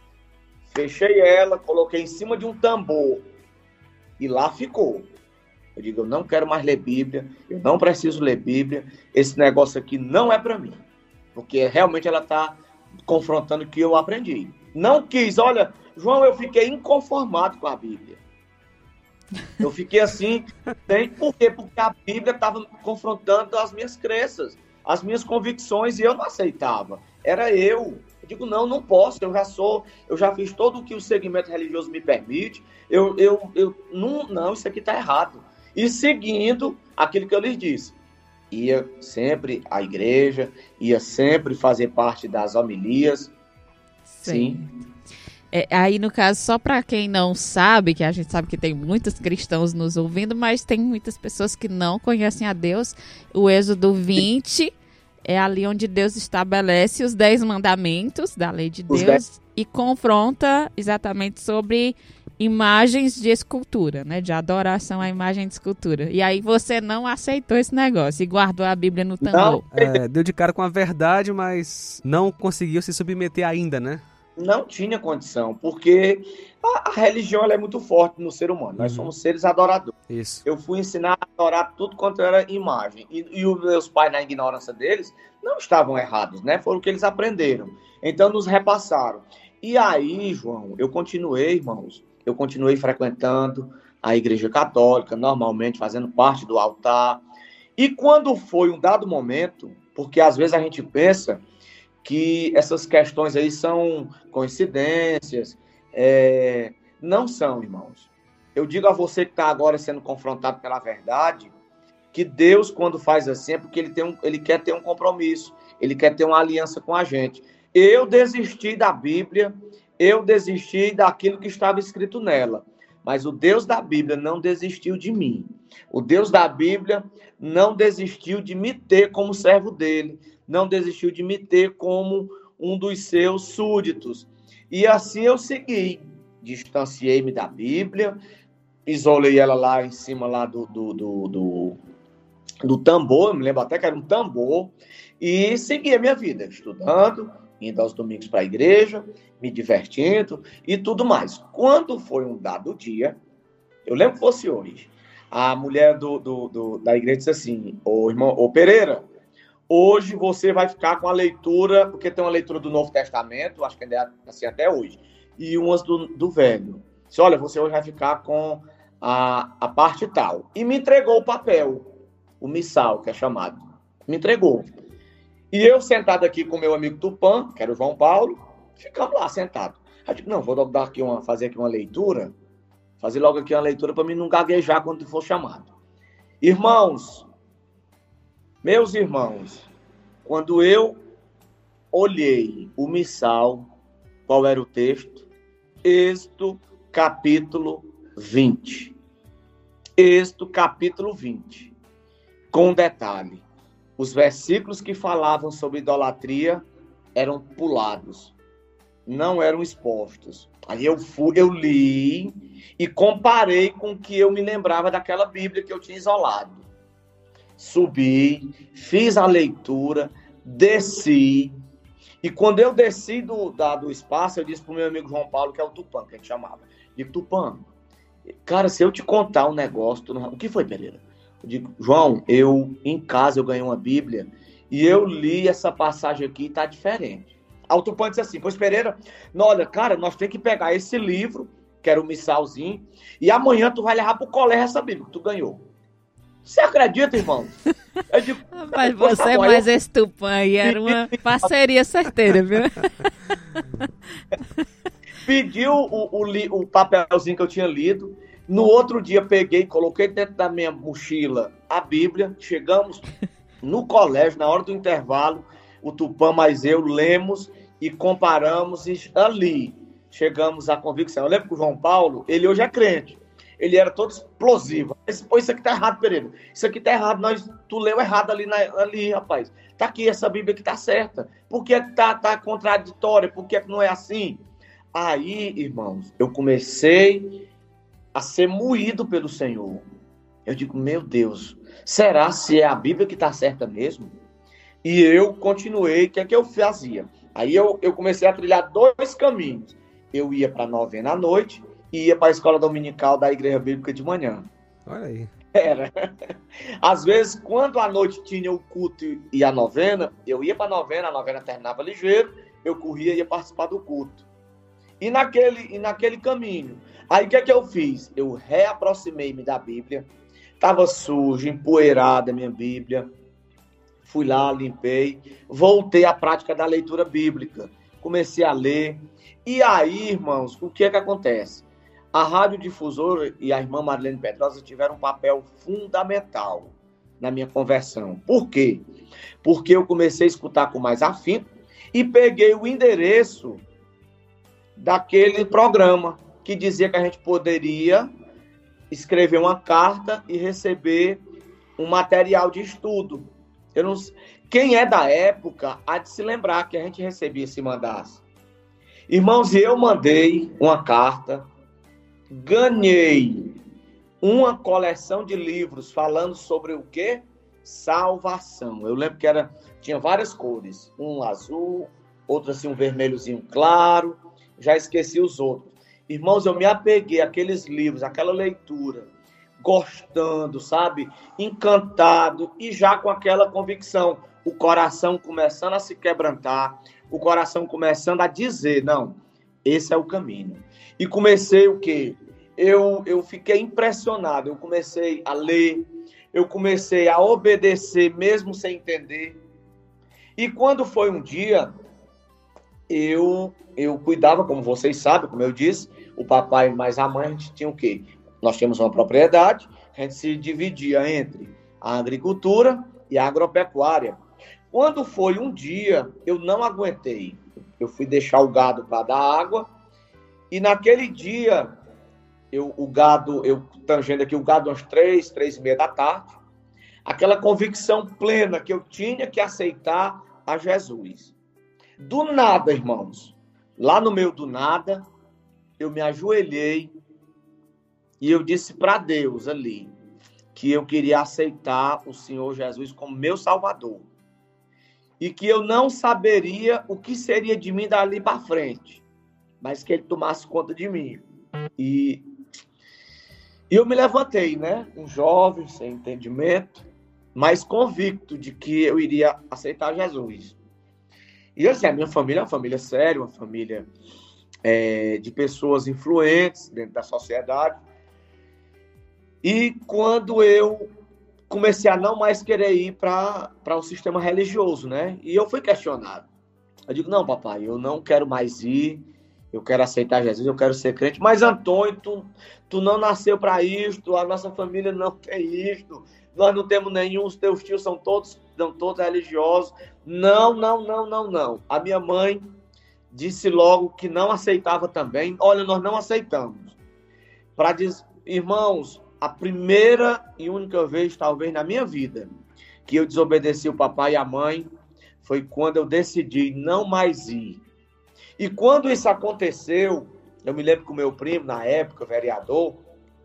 S4: fechei ela, coloquei em cima de um tambor e lá ficou. Eu digo, eu não quero mais ler Bíblia, eu não preciso ler Bíblia, esse negócio aqui não é para mim, porque realmente ela está confrontando o que eu aprendi. Não quis, olha, João, eu fiquei inconformado com a Bíblia. Eu fiquei assim, tem, por quê? Porque a Bíblia estava confrontando as minhas crenças, as minhas convicções, e eu não aceitava. Era eu. Eu digo, não, não posso, eu já sou, eu já fiz todo o que o segmento religioso me permite, eu, eu, eu não, não, isso aqui está errado. E seguindo aquilo que eu lhes disse, ia sempre à igreja, ia sempre fazer parte das homilias. Sim.
S3: É, aí, no caso, só para quem não sabe, que a gente sabe que tem muitos cristãos nos ouvindo, mas tem muitas pessoas que não conhecem a Deus, o Êxodo vinte é ali onde Deus estabelece os dez mandamentos da lei de Deus e confronta exatamente sobre imagens de escultura, né? De adoração à imagem de escultura. E aí você não aceitou esse negócio e guardou a Bíblia no tambor.
S2: É, deu de cara com a verdade, mas não conseguiu se submeter ainda, né?
S4: Não tinha condição, porque a, a religião ela é muito forte no ser humano. Nós
S2: Uhum.
S4: somos seres adoradores.
S2: Isso.
S4: Eu fui ensinar a adorar tudo quanto era imagem. E, e os meus pais, na ignorância deles, não estavam errados, né? Foram o que eles aprenderam. Então, nos repassaram. E aí, João, eu continuei, irmãos, eu continuei frequentando a igreja católica, normalmente fazendo parte do altar. E quando foi um dado momento, porque às vezes a gente pensa que essas questões aí são coincidências, é... não são, irmãos. Eu digo a você que está agora sendo confrontado pela verdade, que Deus, quando faz assim, é porque ele, tem um, ele quer ter um compromisso, ele quer ter uma aliança com a gente. Eu desisti da Bíblia, eu desisti daquilo que estava escrito nela, mas o Deus da Bíblia não desistiu de mim. O Deus da Bíblia não desistiu de me ter como servo dele, não desistiu de me ter como um dos seus súditos. E assim eu segui, distanciei-me da Bíblia, isolei ela lá em cima lá do, do, do, do, do tambor, eu me lembro até que era um tambor, e segui a minha vida, estudando, indo aos domingos para a igreja, me divertindo e tudo mais. Quando foi um dado dia, eu lembro que fosse hoje, a mulher do, do, do, da igreja disse assim, ô irmão, ô Pereira, hoje você vai ficar com a leitura, porque tem uma leitura do Novo Testamento, acho que ainda é assim até hoje, e umas do, do Velho. Disse, olha, você hoje vai ficar com a, a parte tal. E me entregou o papel, o missal, que é chamado. Me entregou. E eu sentado aqui com meu amigo Tupã, que era o João Paulo, ficamos lá sentados. Aí eu digo, não, vou dar aqui uma, fazer aqui uma leitura, fazer logo aqui uma leitura para mim não gaguejar quando for chamado. Irmãos, meus irmãos, quando eu olhei o missal, qual era o texto? Êxodo, capítulo vinte. Êxodo, capítulo vinte. Com um detalhe, os versículos que falavam sobre idolatria eram pulados, não eram expostos. Aí eu fui, eu li e comparei com o que eu me lembrava daquela Bíblia que eu tinha isolado. Subi, fiz a leitura, desci. E quando eu desci do, da, do espaço, eu disse pro meu amigo João Paulo, que é o Tupã, que a gente chamava. Digo, Tupã, cara, se eu te contar um negócio... Tu não... O que foi, Pereira? Eu digo, João, eu, em casa, eu ganhei uma Bíblia e eu li essa passagem aqui e tá diferente. Aí o Tupã disse assim, pois Pereira, não, olha, cara, nós temos que pegar esse livro, que era o missalzinho, e amanhã tu vai levar pro colégio essa Bíblia que tu ganhou. Você acredita, irmão? Eu digo,
S3: mas você mais esse Tupã aí era uma parceria certeira, viu?
S4: Pediu o, o, o papelzinho que eu tinha lido. No outro dia peguei, coloquei dentro da minha mochila a Bíblia. Chegamos no colégio, na hora do intervalo, o Tupã mais eu lemos e comparamos e ali chegamos à convicção. Eu lembro que o João Paulo, ele hoje é crente. Ele era todo explosivo. Esse, pô, isso aqui tá errado, Pereira. Isso aqui tá errado. Nós, tu leu errado ali, na, ali, rapaz. Tá aqui, essa Bíblia que tá certa. Por que tá, tá contraditória? Por que não é assim? Aí, irmãos, eu comecei a ser moído pelo Senhor. Eu digo, meu Deus, será se é a Bíblia que tá certa mesmo? E eu continuei, o que é que eu fazia? Aí eu, eu comecei a trilhar dois caminhos. Eu ia para a novena à noite e ia para a escola dominical da Igreja Bíblica de manhã.
S2: Olha aí.
S4: Era. Às vezes, quando à noite tinha o culto e a novena, eu ia para a novena, a novena terminava ligeiro, eu corria e ia participar do culto. E naquele, e naquele caminho, aí o que é que eu fiz? Eu reaproximei-me da Bíblia, estava sujo, empoeirada a minha Bíblia, fui lá, limpei, voltei à prática da leitura bíblica, comecei a ler, e aí, irmãos, o que é que acontece? A radiodifusora e a irmã Marilene Pedrosa tiveram um papel fundamental na minha conversão. Por quê? Porque eu comecei a escutar com mais afinco e peguei o endereço daquele programa que dizia que a gente poderia escrever uma carta e receber um material de estudo. Eu não... Quem é da época há de se lembrar que a gente recebia se mandasse. Irmãos, eu mandei uma carta, ganhei uma coleção de livros falando sobre o quê? Salvação. Eu lembro que era, tinha várias cores, um azul, outro assim um vermelhozinho claro, já esqueci os outros. Irmãos, eu me apeguei àqueles livros, àquela leitura, gostando, sabe? Encantado e já com aquela convicção, o coração começando a se quebrantar, o coração começando a dizer, não, esse é o caminho. E comecei o quê? Eu, eu fiquei impressionado, eu comecei a ler, eu comecei a obedecer mesmo sem entender. E quando foi um dia, eu, eu cuidava, como vocês sabem, como eu disse, o papai mais a mãe, a gente tinha o quê? Nós tínhamos uma propriedade, a gente se dividia entre a agricultura e a agropecuária. Quando foi um dia, eu não aguentei. Eu fui deixar o gado para dar água, e naquele dia, eu, o gado, eu tangendo aqui o gado às três, três e meia da tarde, aquela convicção plena que eu tinha que aceitar a Jesus. Do nada, irmãos, lá no meio do nada, eu me ajoelhei e eu disse para Deus ali que eu queria aceitar o Senhor Jesus como meu Salvador e que eu não saberia o que seria de mim dali para frente, mas que Ele tomasse conta de mim. E eu me levantei, né? Um jovem, sem entendimento, mas convicto de que eu iria aceitar Jesus. E assim, a minha família é uma família séria, uma família é, de pessoas influentes dentro da sociedade. E quando eu comecei a não mais querer ir para o sistema religioso, né? E eu fui questionado. Eu digo, não, papai, eu não quero mais ir, eu quero aceitar Jesus, eu quero ser crente. Mas, Antônio, tu, tu não nasceu para isto, a nossa família não tem isto, nós não temos nenhum, os teus tios são todos, são todos religiosos. Não, não, não, não, não. A minha mãe disse logo que não aceitava também. Olha, nós não aceitamos. Para dizer, irmãos, a primeira e única vez, talvez, na minha vida, que eu desobedeci o papai e a mãe, foi quando eu decidi não mais ir. E quando isso aconteceu, eu me lembro que o meu primo, na época, vereador,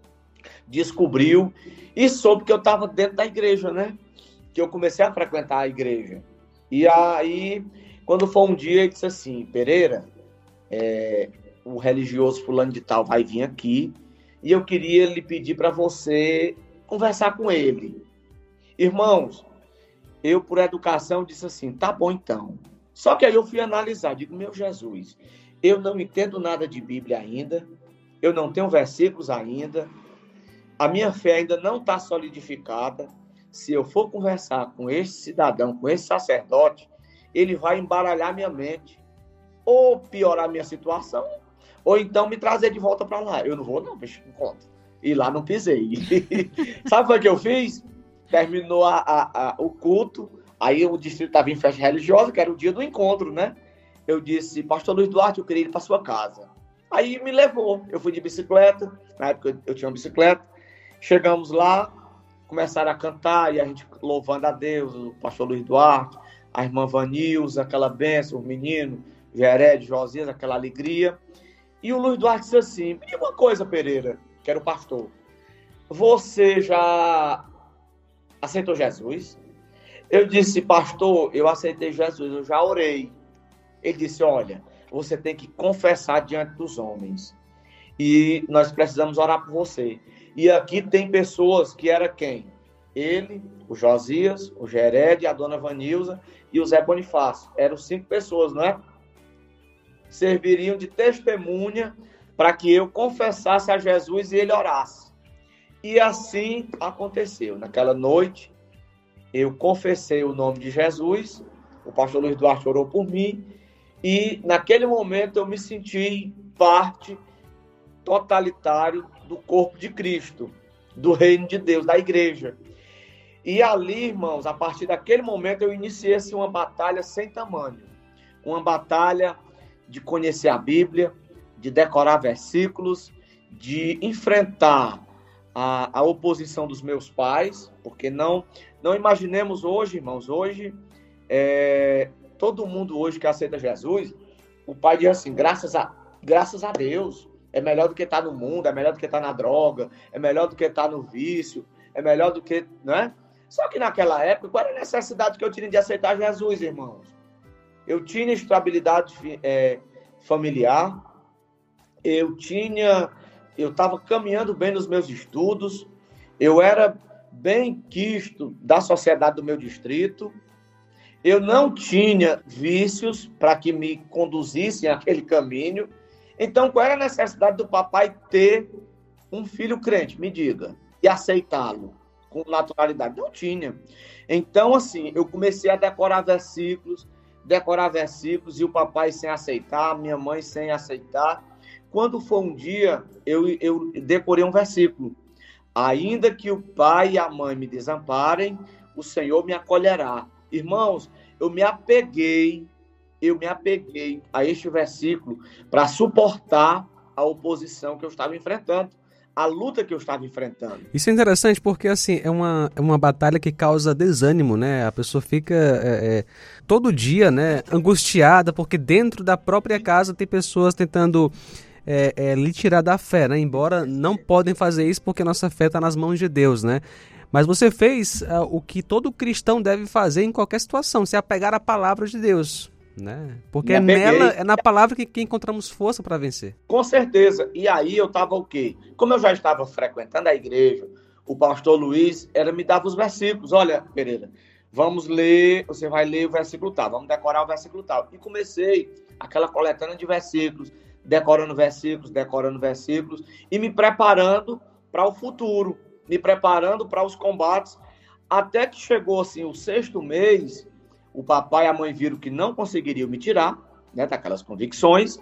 S4: descobriu e soube que eu estava dentro da igreja, né? Que eu comecei a frequentar a igreja. E aí, quando foi um dia, ele disse assim, Pereira, é, o religioso fulano de tal vai vir aqui e eu queria lhe pedir para você conversar com ele. Irmãos, eu, por educação, disse assim, tá bom então. Só que aí eu fui analisar, digo, meu Jesus, eu não entendo nada de Bíblia ainda, eu não tenho versículos ainda, a minha fé ainda não está solidificada. Se eu for conversar com esse cidadão, com esse sacerdote, ele vai embaralhar minha mente, ou piorar minha situação, ou então me trazer de volta para lá. Eu não vou não, bicho, não conta. E lá não pisei. Sabe o que eu fiz? Terminou a, a, a, o culto, aí o distrito estava em festa religiosa, que era o dia do encontro, né? Eu disse, pastor Luiz Duarte, eu queria ir para sua casa. Aí me levou, eu fui de bicicleta, na época eu tinha uma bicicleta, chegamos lá, começaram a cantar, e a gente louvando a Deus, o pastor Luiz Duarte, a irmã Vanilza, aquela bênção, o menino, Gered, Josias, aquela alegria. E o Luiz Duarte disse assim, e uma coisa, Pereira, que era o pastor, você já aceitou Jesus? Eu disse, pastor, eu aceitei Jesus, eu já orei. Ele disse, olha, você tem que confessar diante dos homens. E nós precisamos orar por você. E aqui tem pessoas que era quem? Ele, o Josias, o Gered, a dona Vanilza e o Zé Bonifácio. Eram cinco pessoas, não é? Serviriam de testemunha para que eu confessasse a Jesus e ele orasse. E assim aconteceu. Naquela noite, eu confessei o nome de Jesus, o pastor Luiz Duarte orou por mim, e naquele momento eu me senti parte totalitário do corpo de Cristo, do reino de Deus, da igreja. E ali, irmãos, a partir daquele momento eu iniciei assim, uma batalha sem tamanho. Uma batalha de conhecer a Bíblia, de decorar versículos, de enfrentar a, a oposição dos meus pais, porque não, não imaginemos hoje, irmãos, hoje, é, todo mundo hoje que aceita Jesus, o pai diz assim, graças a, graças a Deus, é melhor do que estar no mundo, é melhor do que estar na droga, é melhor do que estar no vício, é melhor do que, não é? Só que naquela época, qual era a necessidade que eu tinha de aceitar Jesus, irmãos? eu tinha estabilidade é, familiar, eu tinha, eu estava caminhando bem nos meus estudos, eu era bem quisto da sociedade do meu distrito, eu não tinha vícios para que me conduzissem àquele caminho. Então, qual era a necessidade do papai ter um filho crente? Me diga. E aceitá-lo com naturalidade? Não tinha. Então, assim, eu comecei a decorar versículos, decorar versículos, e o papai sem aceitar, minha mãe sem aceitar. Quando foi um dia, eu, eu decorei um versículo. Ainda que o pai e a mãe me desamparem, o Senhor me acolherá. Irmãos, eu me apeguei, eu me apeguei a este versículo para suportar a oposição que eu estava enfrentando, a luta que eu estava enfrentando.
S2: Isso é interessante porque, assim, é uma, é uma batalha que causa desânimo, né? A pessoa fica é, é, todo dia, né, angustiada, porque dentro da própria casa tem pessoas tentando é, é, lhe tirar da fé, né? Embora não podem fazer isso porque a nossa fé está nas mãos de Deus, né? Mas você fez uh, o que todo cristão deve fazer em qualquer situação, se apegar à palavra de Deus, né? Porque é nela, é na palavra que, que encontramos força para vencer.
S4: Com certeza. E aí eu estava o quê? Como eu já estava frequentando a igreja, o pastor Luiz era, me dava os versículos. Olha, Pereira, vamos ler, você vai ler o versículo tal, vamos decorar o versículo tal. E comecei aquela coletânea de versículos, decorando versículos, decorando versículos, e me preparando para o futuro. Me preparando para os combates, até que chegou assim o sexto mês, o papai e a mãe viram que não conseguiriam me tirar, né, daquelas convicções,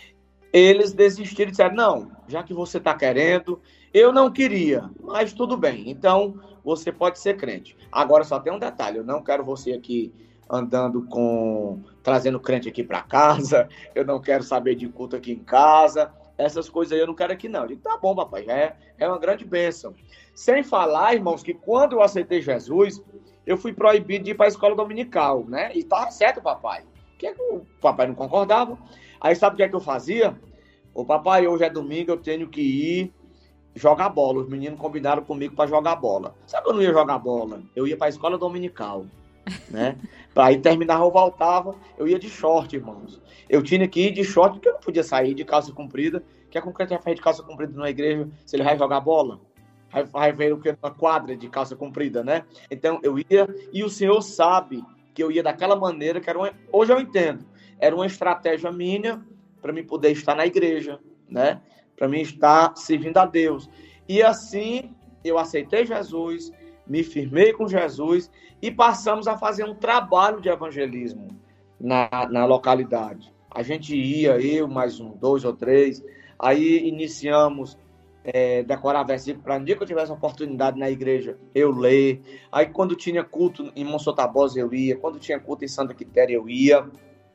S4: eles desistiram e disseram, não, já que você está querendo, eu não queria, mas tudo bem, então você pode ser crente. Agora só tem um detalhe, eu não quero você aqui andando com, trazendo crente aqui para casa, eu não quero saber de culto aqui em casa, essas coisas aí eu não quero aqui não. Eu digo, tá bom, papai, é, é uma grande bênção. Sem falar, irmãos, que quando eu aceitei Jesus, eu fui proibido de ir para a escola dominical, né? E estava certo, papai. Que, é que o papai não concordava. Aí sabe o que é que eu fazia? Ô, papai, hoje é domingo, eu tenho que ir jogar bola. Os meninos combinaram comigo para jogar bola. Sabe que eu não ia jogar bola? Eu ia para a escola dominical, né? Aí terminava, eu voltava, eu ia de short, irmãos. Eu tinha que ir de short, porque eu não podia sair de calça comprida. Que é com que eu tinha feito de calça comprida na igreja, se ele vai jogar bola? Vai ver o que? Uma quadra de calça comprida, né? Então eu ia, e o Senhor sabe que eu ia daquela maneira, que era uma, hoje eu entendo, era uma estratégia minha para mim poder estar na igreja, né? Para mim estar servindo a Deus. E assim eu aceitei Jesus, me firmei com Jesus e passamos a fazer um trabalho de evangelismo na, na localidade. A gente ia, eu mais um, dois ou três, aí iniciamos É, decorar versículo para no dia que eu tivesse oportunidade na igreja, eu ler. Aí quando tinha culto em Monsenhor Tabosa, eu ia. Quando tinha culto em Santa Quitéria, eu ia.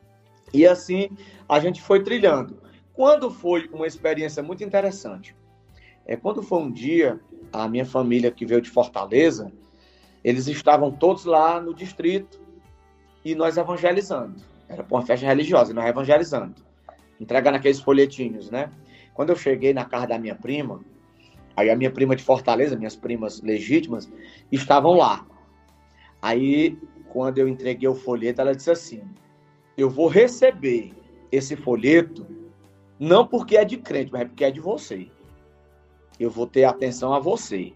S4: E assim a gente foi trilhando. Quando foi uma experiência muito interessante, é quando foi um dia, a minha família que veio de Fortaleza, eles estavam todos lá no distrito e nós evangelizando. Era para uma festa religiosa, nós evangelizando, entregando aqueles folhetinhos, né? Quando eu cheguei na casa da minha prima, aí a minha prima de Fortaleza, minhas primas legítimas, estavam lá. Aí, quando eu entreguei o folheto, ela disse assim, eu vou receber esse folheto, não porque é de crente, mas é porque é de você. Eu vou ter atenção a você.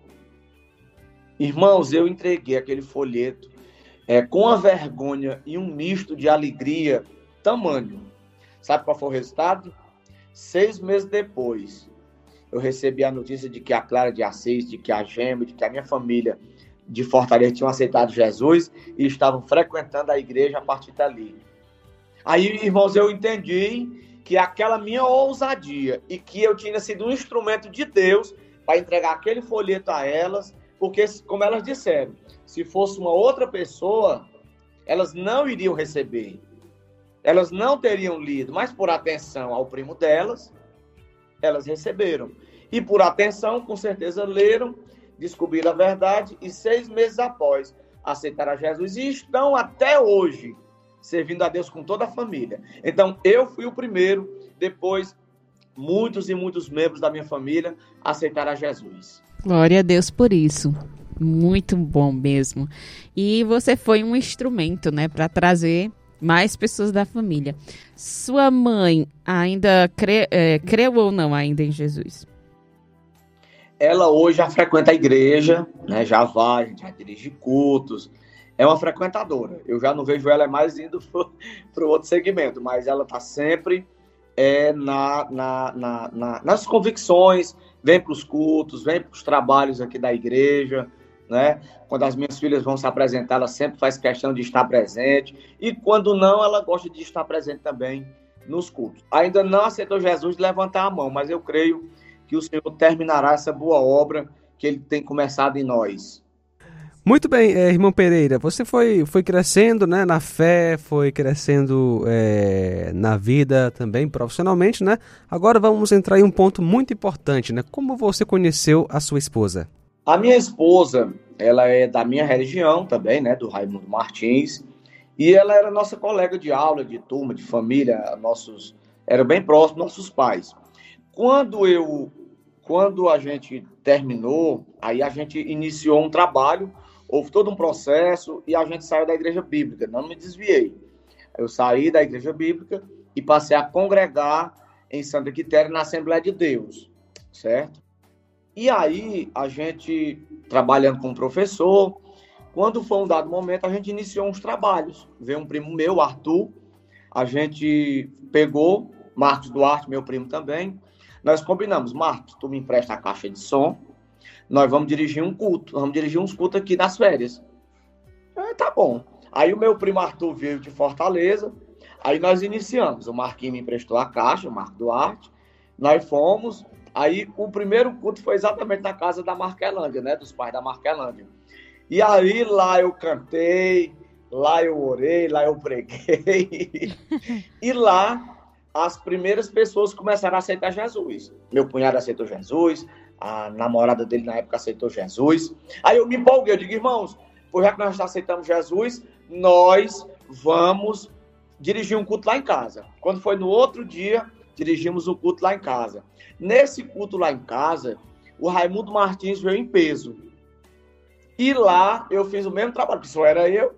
S4: Irmãos, eu entreguei aquele folheto é, com a vergonha e um misto de alegria tamanho. Sabe qual foi o resultado? Seis meses depois, eu recebi a notícia de que a Clara de Assis, de que a Gema, de que a minha família de Fortaleza tinham aceitado Jesus e estavam frequentando a igreja a partir dali. Aí, irmãos, eu entendi que aquela minha ousadia e que eu tinha sido um instrumento de Deus para entregar aquele folheto a elas, porque, como elas disseram, se fosse uma outra pessoa, elas não iriam receber. Elas não teriam lido, mas por atenção ao primo delas, elas receberam. E por atenção, com certeza, leram, descobriram a verdade e seis meses após aceitaram a Jesus e estão até hoje servindo a Deus com toda a família. Então, eu fui o primeiro, depois muitos e muitos membros da minha família aceitaram a Jesus.
S3: Glória a Deus por isso. Muito bom mesmo. E você foi um instrumento, né, para trazer Mais pessoas da família. Sua mãe ainda crê, é, creu ou não ainda em Jesus?
S4: Ela hoje já frequenta a igreja, né? Já vai, já dirige cultos. É uma frequentadora. Eu já não vejo ela mais indo para o outro segmento, mas ela está sempre é, na, na, na, na, nas convicções, vem para os cultos, vem para os trabalhos aqui da igreja, né? Quando as minhas filhas vão se apresentar, ela sempre faz questão de estar presente. E quando não, ela gosta de estar presente também nos cultos. Ainda não aceitou Jesus de levantar a mão, mas eu creio que o Senhor terminará essa boa obra que Ele tem começado em nós.
S2: Muito bem, é, irmão Pereira, você foi, foi crescendo, né, na fé, foi crescendo é, na vida também, profissionalmente, né? Agora vamos entrar em um ponto muito importante, né? Como você conheceu a sua esposa?
S4: A minha esposa, ela é da minha religião também, né, do Raimundo Martins, e ela era nossa colega de aula, de turma, de família, nossos, era bem próximo, nossos pais. Quando eu, quando a gente terminou, aí a gente iniciou um trabalho, houve todo um processo e a gente saiu da igreja bíblica, não me desviei. Eu saí da igreja bíblica e passei a congregar em Santa Quitéria, na Assembleia de Deus, certo? E aí, a gente, trabalhando com o professor, quando foi um dado momento, a gente iniciou uns trabalhos. Veio um primo meu, Arthur, a gente pegou, Marcos Duarte, meu primo também, nós combinamos, Marcos, tu me empresta a caixa de som, nós vamos dirigir um culto, vamos dirigir uns cultos aqui nas férias. É, tá bom. Aí o meu primo Arthur veio de Fortaleza, aí nós iniciamos, o Marquinhos me emprestou a caixa, o Marcos Duarte, nós fomos, aí o primeiro culto foi exatamente na casa da Marquelândia, né, dos pais da Marquelândia. E aí lá eu cantei, lá eu orei, lá eu preguei, e lá as primeiras pessoas começaram a aceitar Jesus. Meu cunhado aceitou Jesus, a namorada dele na época aceitou Jesus. Aí eu me empolguei, eu digo, irmãos, pois já que nós já aceitamos Jesus, nós vamos dirigir um culto lá em casa. Quando foi no outro dia, dirigimos um culto lá em casa. Nesse culto lá em casa, o Raimundo Martins veio em peso. E lá eu fiz o mesmo trabalho, porque só era eu.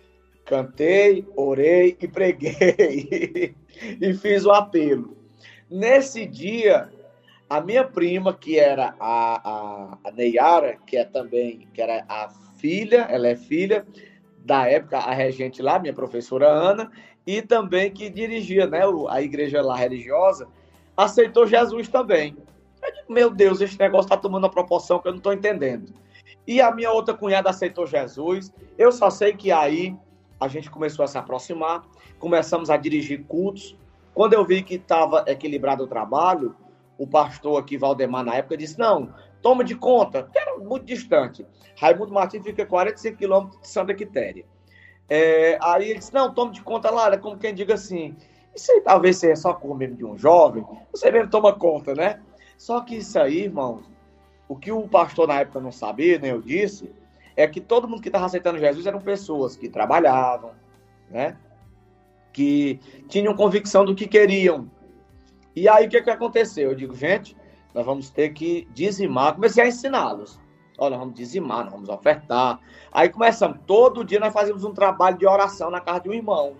S4: Cantei, orei e preguei. E fiz o apelo. Nesse dia, a minha prima, que era a, a, a Neyara, que é também, que era a filha, ela é filha da época, a regente lá, minha professora Ana, e também que dirigia, né, a igreja lá religiosa, aceitou Jesus também. Eu digo, meu Deus, esse negócio está tomando uma proporção que eu não estou entendendo. E a minha outra cunhada aceitou Jesus. Eu só sei que aí a gente começou a se aproximar, começamos a dirigir cultos. Quando eu vi que estava equilibrado o trabalho, o pastor aqui, Valdemar, na época, disse, não, toma de conta, que era muito distante. Raimundo Martins fica a quarenta e cinco quilômetros de Santa Quitéria. É, aí ele disse, não, toma de conta, Lara, como quem diga assim, isso aí talvez seja só com o mesmo de um jovem, você mesmo toma conta, né? Só que isso aí, irmãos, o que o pastor na época não sabia, nem eu disse, é que todo mundo que estava aceitando Jesus eram pessoas que trabalhavam, né? Que tinham convicção do que queriam. E aí, o que, que aconteceu? Eu digo, gente, nós vamos ter que dizimar. Comecei a ensiná-los. Olha, nós vamos dizimar, nós vamos ofertar. Aí começamos, todo dia nós fazíamos um trabalho de oração na casa de um irmão.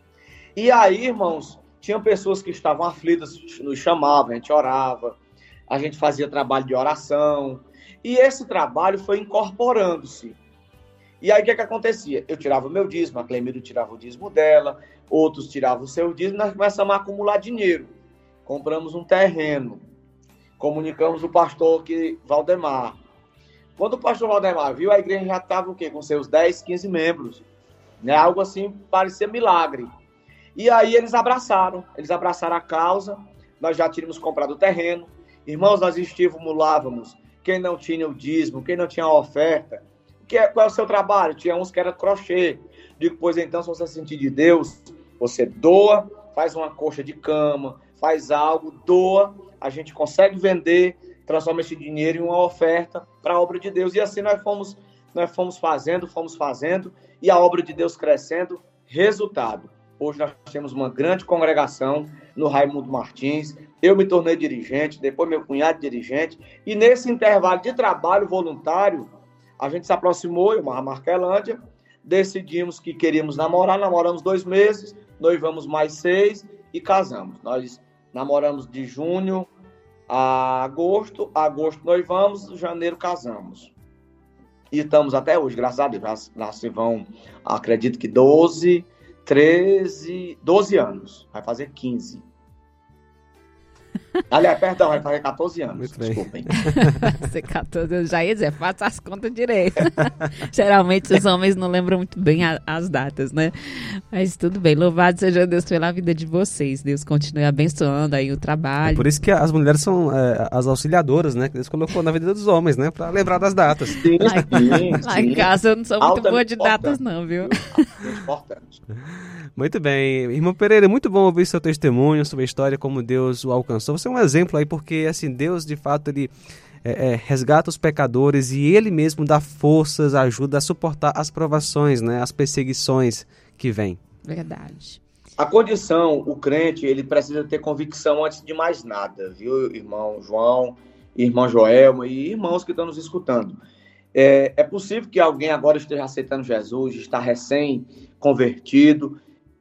S4: E aí, irmãos, tinham pessoas que estavam aflitas, nos chamavam, a gente orava, a gente fazia trabalho de oração. E esse trabalho foi incorporando-se. E aí, o que, que acontecia? Eu tirava o meu dízimo, a Clemildo tirava o dízimo dela, outros tiravam o seu dízimo, nós começamos a acumular dinheiro. Compramos um terreno, comunicamos o pastor aqui, Valdemar. Quando o pastor Valdemar viu, a igreja já estava o quê? Com seus dez, quinze membros. Né? Algo assim, parecia milagre. E aí eles abraçaram, eles abraçaram a causa, nós já tínhamos comprado o terreno. Irmãos, nós estimulávamos quem não tinha o dízimo, quem não tinha a oferta. Que é, qual é o seu trabalho? Tinha uns que era crochê. Digo, pois então, se você sentir de Deus, você doa, faz uma coxa de cama, faz algo, doa, a gente consegue vender, transforma esse dinheiro em uma oferta para a obra de Deus. E assim nós fomos, nós fomos fazendo, fomos fazendo, e a obra de Deus crescendo. Resultado, hoje nós temos uma grande congregação no Raimundo Martins, eu me tornei dirigente, depois meu cunhado dirigente, e nesse intervalo de trabalho voluntário, a gente se aproximou, eu, a Marquelândia, decidimos que queríamos namorar, namoramos dois meses, noivamos mais seis e casamos. Nós namoramos de junho a agosto, agosto noivamos, janeiro casamos. E estamos até hoje, graças a Deus. Já, já se vão, acredito que doze, treze, doze anos. Vai fazer quinze. Aliás, perdão, vai fazer catorze anos.
S2: Muito bem.
S4: Desculpem.
S3: Você catorze, eu já ia dizer, faça as contas direito. Geralmente os homens não lembram muito bem a, as datas, né? Mas tudo bem, louvado seja Deus pela vida de vocês. Deus continue abençoando aí o trabalho.
S2: É por isso que as mulheres são é, as auxiliadoras, né? Que Deus colocou na vida dos homens, né? Pra lembrar das datas.
S4: Sim, sim,
S3: Lá em casa eu não sou muito
S4: Altamente
S3: boa de
S4: importante.
S3: datas não, viu?
S4: Altamente importante.
S2: Muito bem. Irmão Pereira, muito bom ouvir seu testemunho, sua história, como Deus o alcançou. Você é um exemplo aí, porque assim, Deus de fato ele é, é, resgata os pecadores e Ele mesmo dá forças, ajuda a suportar as provações, né, as perseguições que vêm.
S3: Verdade.
S4: A condição, o crente, ele precisa ter convicção antes de mais nada, viu, irmão João, irmão Joelma e irmãos que estão nos escutando. É, é possível que alguém agora esteja aceitando Jesus, está recém-convertido.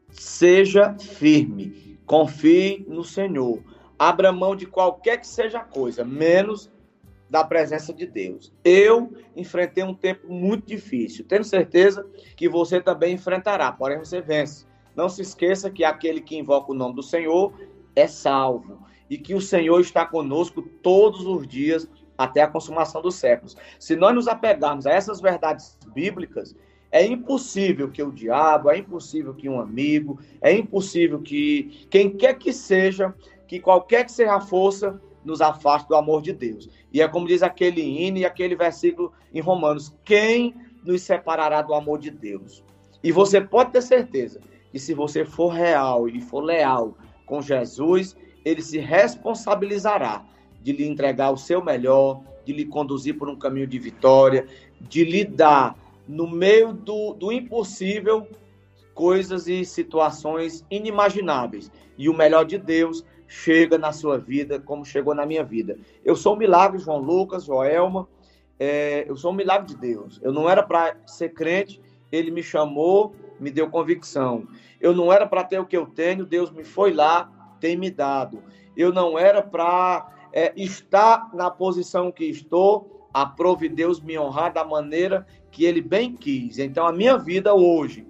S4: Seja firme, confie no Senhor. Abra mão de qualquer que seja a coisa, menos da presença de Deus. Eu enfrentei um tempo muito difícil. Tenho certeza que você também enfrentará, porém você vence. Não se esqueça que aquele que invoca o nome do Senhor é salvo. E que o Senhor está conosco todos os dias até a consumação dos séculos. Se nós nos apegarmos a essas verdades bíblicas, é impossível que o diabo, é impossível que um amigo, é impossível que quem quer que seja, que qualquer que seja a força, nos afaste do amor de Deus. E é como diz aquele hino e aquele versículo em Romanos: quem nos separará do amor de Deus? E você pode ter certeza que se você for real e for leal com Jesus, ele se responsabilizará de lhe entregar o seu melhor, de lhe conduzir por um caminho de vitória, de lhe dar, no meio do, do impossível, coisas e situações inimagináveis. E o melhor de Deus chega na sua vida como chegou na minha vida. Eu sou um milagre, João Lucas, Joelma, é, eu sou um milagre de Deus. Eu não era para ser crente, ele me chamou, me deu convicção. Eu não era para ter o que eu tenho, Deus me foi lá, tem me dado. Eu não era para é, estar na posição que estou, aprove Deus me honrar da maneira que ele bem quis. Então a minha vida hoje,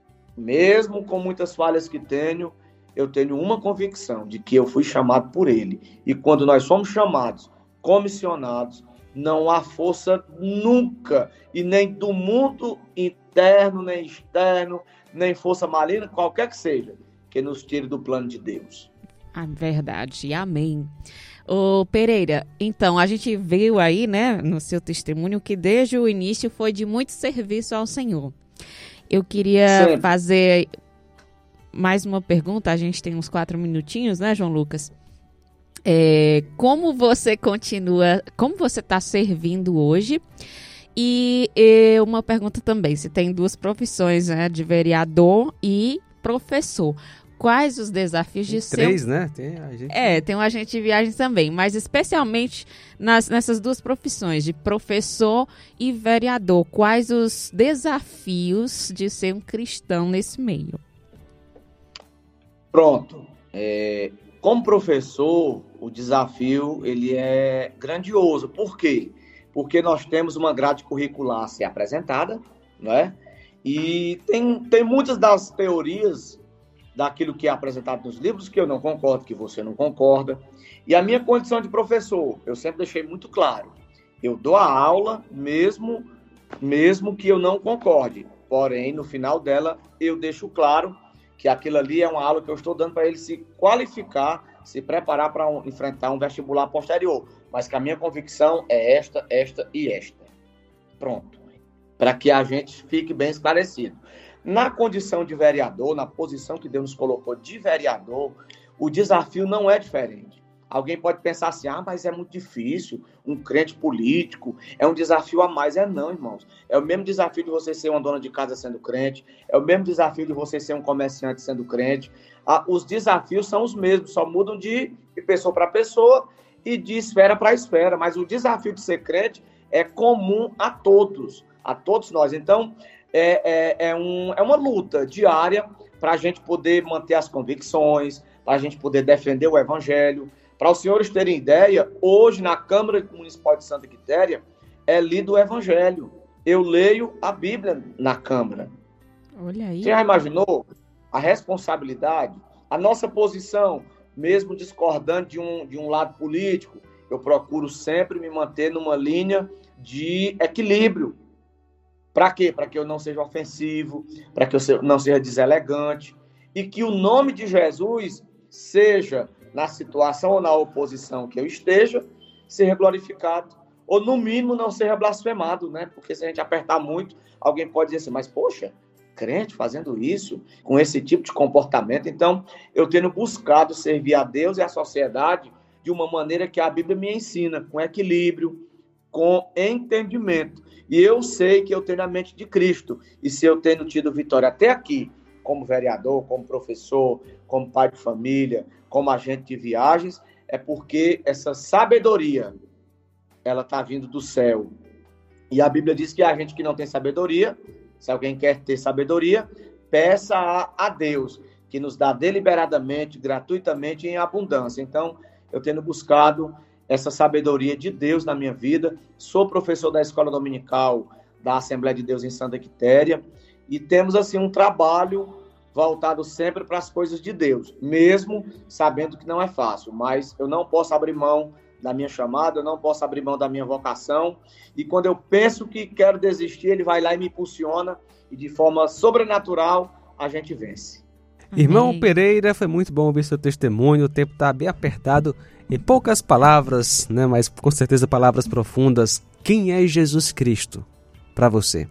S4: mesmo com muitas falhas que tenho, eu tenho uma convicção de que eu fui chamado por ele. E quando nós somos chamados, comissionados, não há força nunca, e nem do mundo interno, nem externo, nem força maligna, qualquer que seja, que nos tire do plano de Deus.
S3: A verdade, amém. Ô Pereira, então, a gente viu aí, né, no seu testemunho, que desde o início foi de muito serviço ao Senhor. Eu queria Sempre. fazer mais uma pergunta, a gente tem uns quatro minutinhos, né, João Lucas? É, como você continua, como você está servindo hoje? E, e uma pergunta também, se tem duas profissões, né, de vereador e professor. Quais os desafios de ser...
S2: Três, né? Tem a gente...
S3: É, tem um agente de viagens também, mas especialmente nas, nessas duas profissões, de professor e vereador. Quais os desafios de ser um cristão nesse meio?
S4: Pronto. É, como professor, o desafio ele é grandioso. Por quê? Porque nós temos uma grade curricular a ser apresentada, né? E tem, tem muitas das teorias daquilo que é apresentado nos livros que eu não concordo, que você não concorda. E a minha condição de professor, eu sempre deixei muito claro. Eu dou a aula mesmo, mesmo que eu não concorde. Porém, no final dela, eu deixo claro que aquilo ali é uma aula que eu estou dando para ele se qualificar, se preparar para um, enfrentar um vestibular posterior. Mas que a minha convicção é esta, esta e esta. Pronto. Para que a gente fique bem esclarecido. Na condição de vereador, na posição que Deus nos colocou de vereador, o desafio não é diferente. Alguém pode pensar assim, ah, mas é muito difícil, um crente político, é um desafio a mais. É não, irmãos. É o mesmo desafio de você ser uma dona de casa sendo crente, é o mesmo desafio de você ser um comerciante sendo crente. Ah, os desafios são os mesmos, só mudam de, de pessoa para pessoa e de esfera para esfera, mas o desafio de ser crente é comum a todos, a todos nós. Então, é, é, é, um, é uma luta diária para a gente poder manter as convicções, para a gente poder defender o Evangelho. Para os senhores terem ideia, hoje na Câmara Municipal de Santa Quitéria é lido o Evangelho. Eu leio a Bíblia na Câmara.
S3: Olha aí.
S4: Você já imaginou a responsabilidade, a nossa posição, mesmo discordando de um, de um lado político, eu procuro sempre me manter numa linha de equilíbrio. Para quê? Para que eu não seja ofensivo, para que eu não seja deselegante, e que o nome de Jesus seja, na situação ou na oposição que eu esteja, seja glorificado, ou no mínimo não seja blasfemado, né? Porque se a gente apertar muito, alguém pode dizer assim, mas poxa, crente fazendo isso, com esse tipo de comportamento. Então, eu tenho buscado servir a Deus e a sociedade de uma maneira que a Bíblia me ensina, com equilíbrio, com entendimento. E eu sei que eu tenho a mente de Cristo. E se eu tenho tido vitória até aqui, como vereador, como professor, como pai de família, como agente de viagens, é porque essa sabedoria, ela está vindo do céu. E a Bíblia diz que a gente que não tem sabedoria, se alguém quer ter sabedoria, peça a, a Deus, que nos dá deliberadamente, gratuitamente e em abundância. Então, eu tenho buscado essa sabedoria de Deus na minha vida. Sou professor da Escola Dominical da Assembleia de Deus em Santa Quitéria e temos, assim, um trabalho voltado sempre para as coisas de Deus, mesmo sabendo que não é fácil, mas eu não posso abrir mão da minha chamada, eu não posso abrir mão da minha vocação, e quando eu penso que quero desistir, ele vai lá e me impulsiona, e de forma sobrenatural, a gente vence.
S2: Irmão Amém. Pereira, foi muito bom ouvir seu testemunho, o tempo está bem apertado, em poucas palavras, né, mas com certeza palavras profundas, quem é Jesus Cristo para você?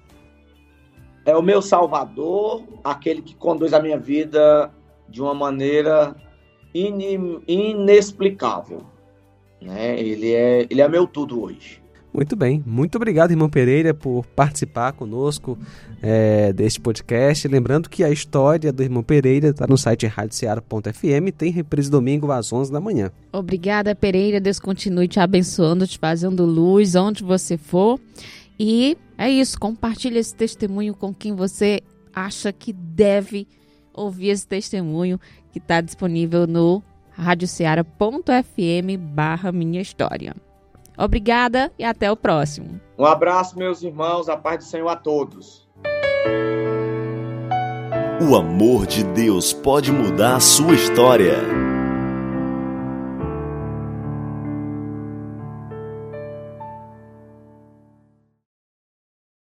S4: É o meu Salvador, aquele que conduz a minha vida de uma maneira in, inexplicável. Né? Ele, é, ele é meu tudo hoje.
S2: Muito bem, muito obrigado, irmão Pereira, por participar conosco é, deste podcast. Lembrando que a história do irmão Pereira está no site rádio ceará ponto f m, tem reprise domingo às onze da manhã.
S3: Obrigada, Pereira, Deus continue te abençoando, te fazendo luz onde você for. E é isso, compartilhe esse testemunho com quem você acha que deve ouvir esse testemunho, que está disponível no rádio ceará ponto f m barra minha história. Obrigada e até o próximo.
S4: Um abraço, meus irmãos, a paz do Senhor a todos.
S1: O amor de Deus pode mudar a sua história.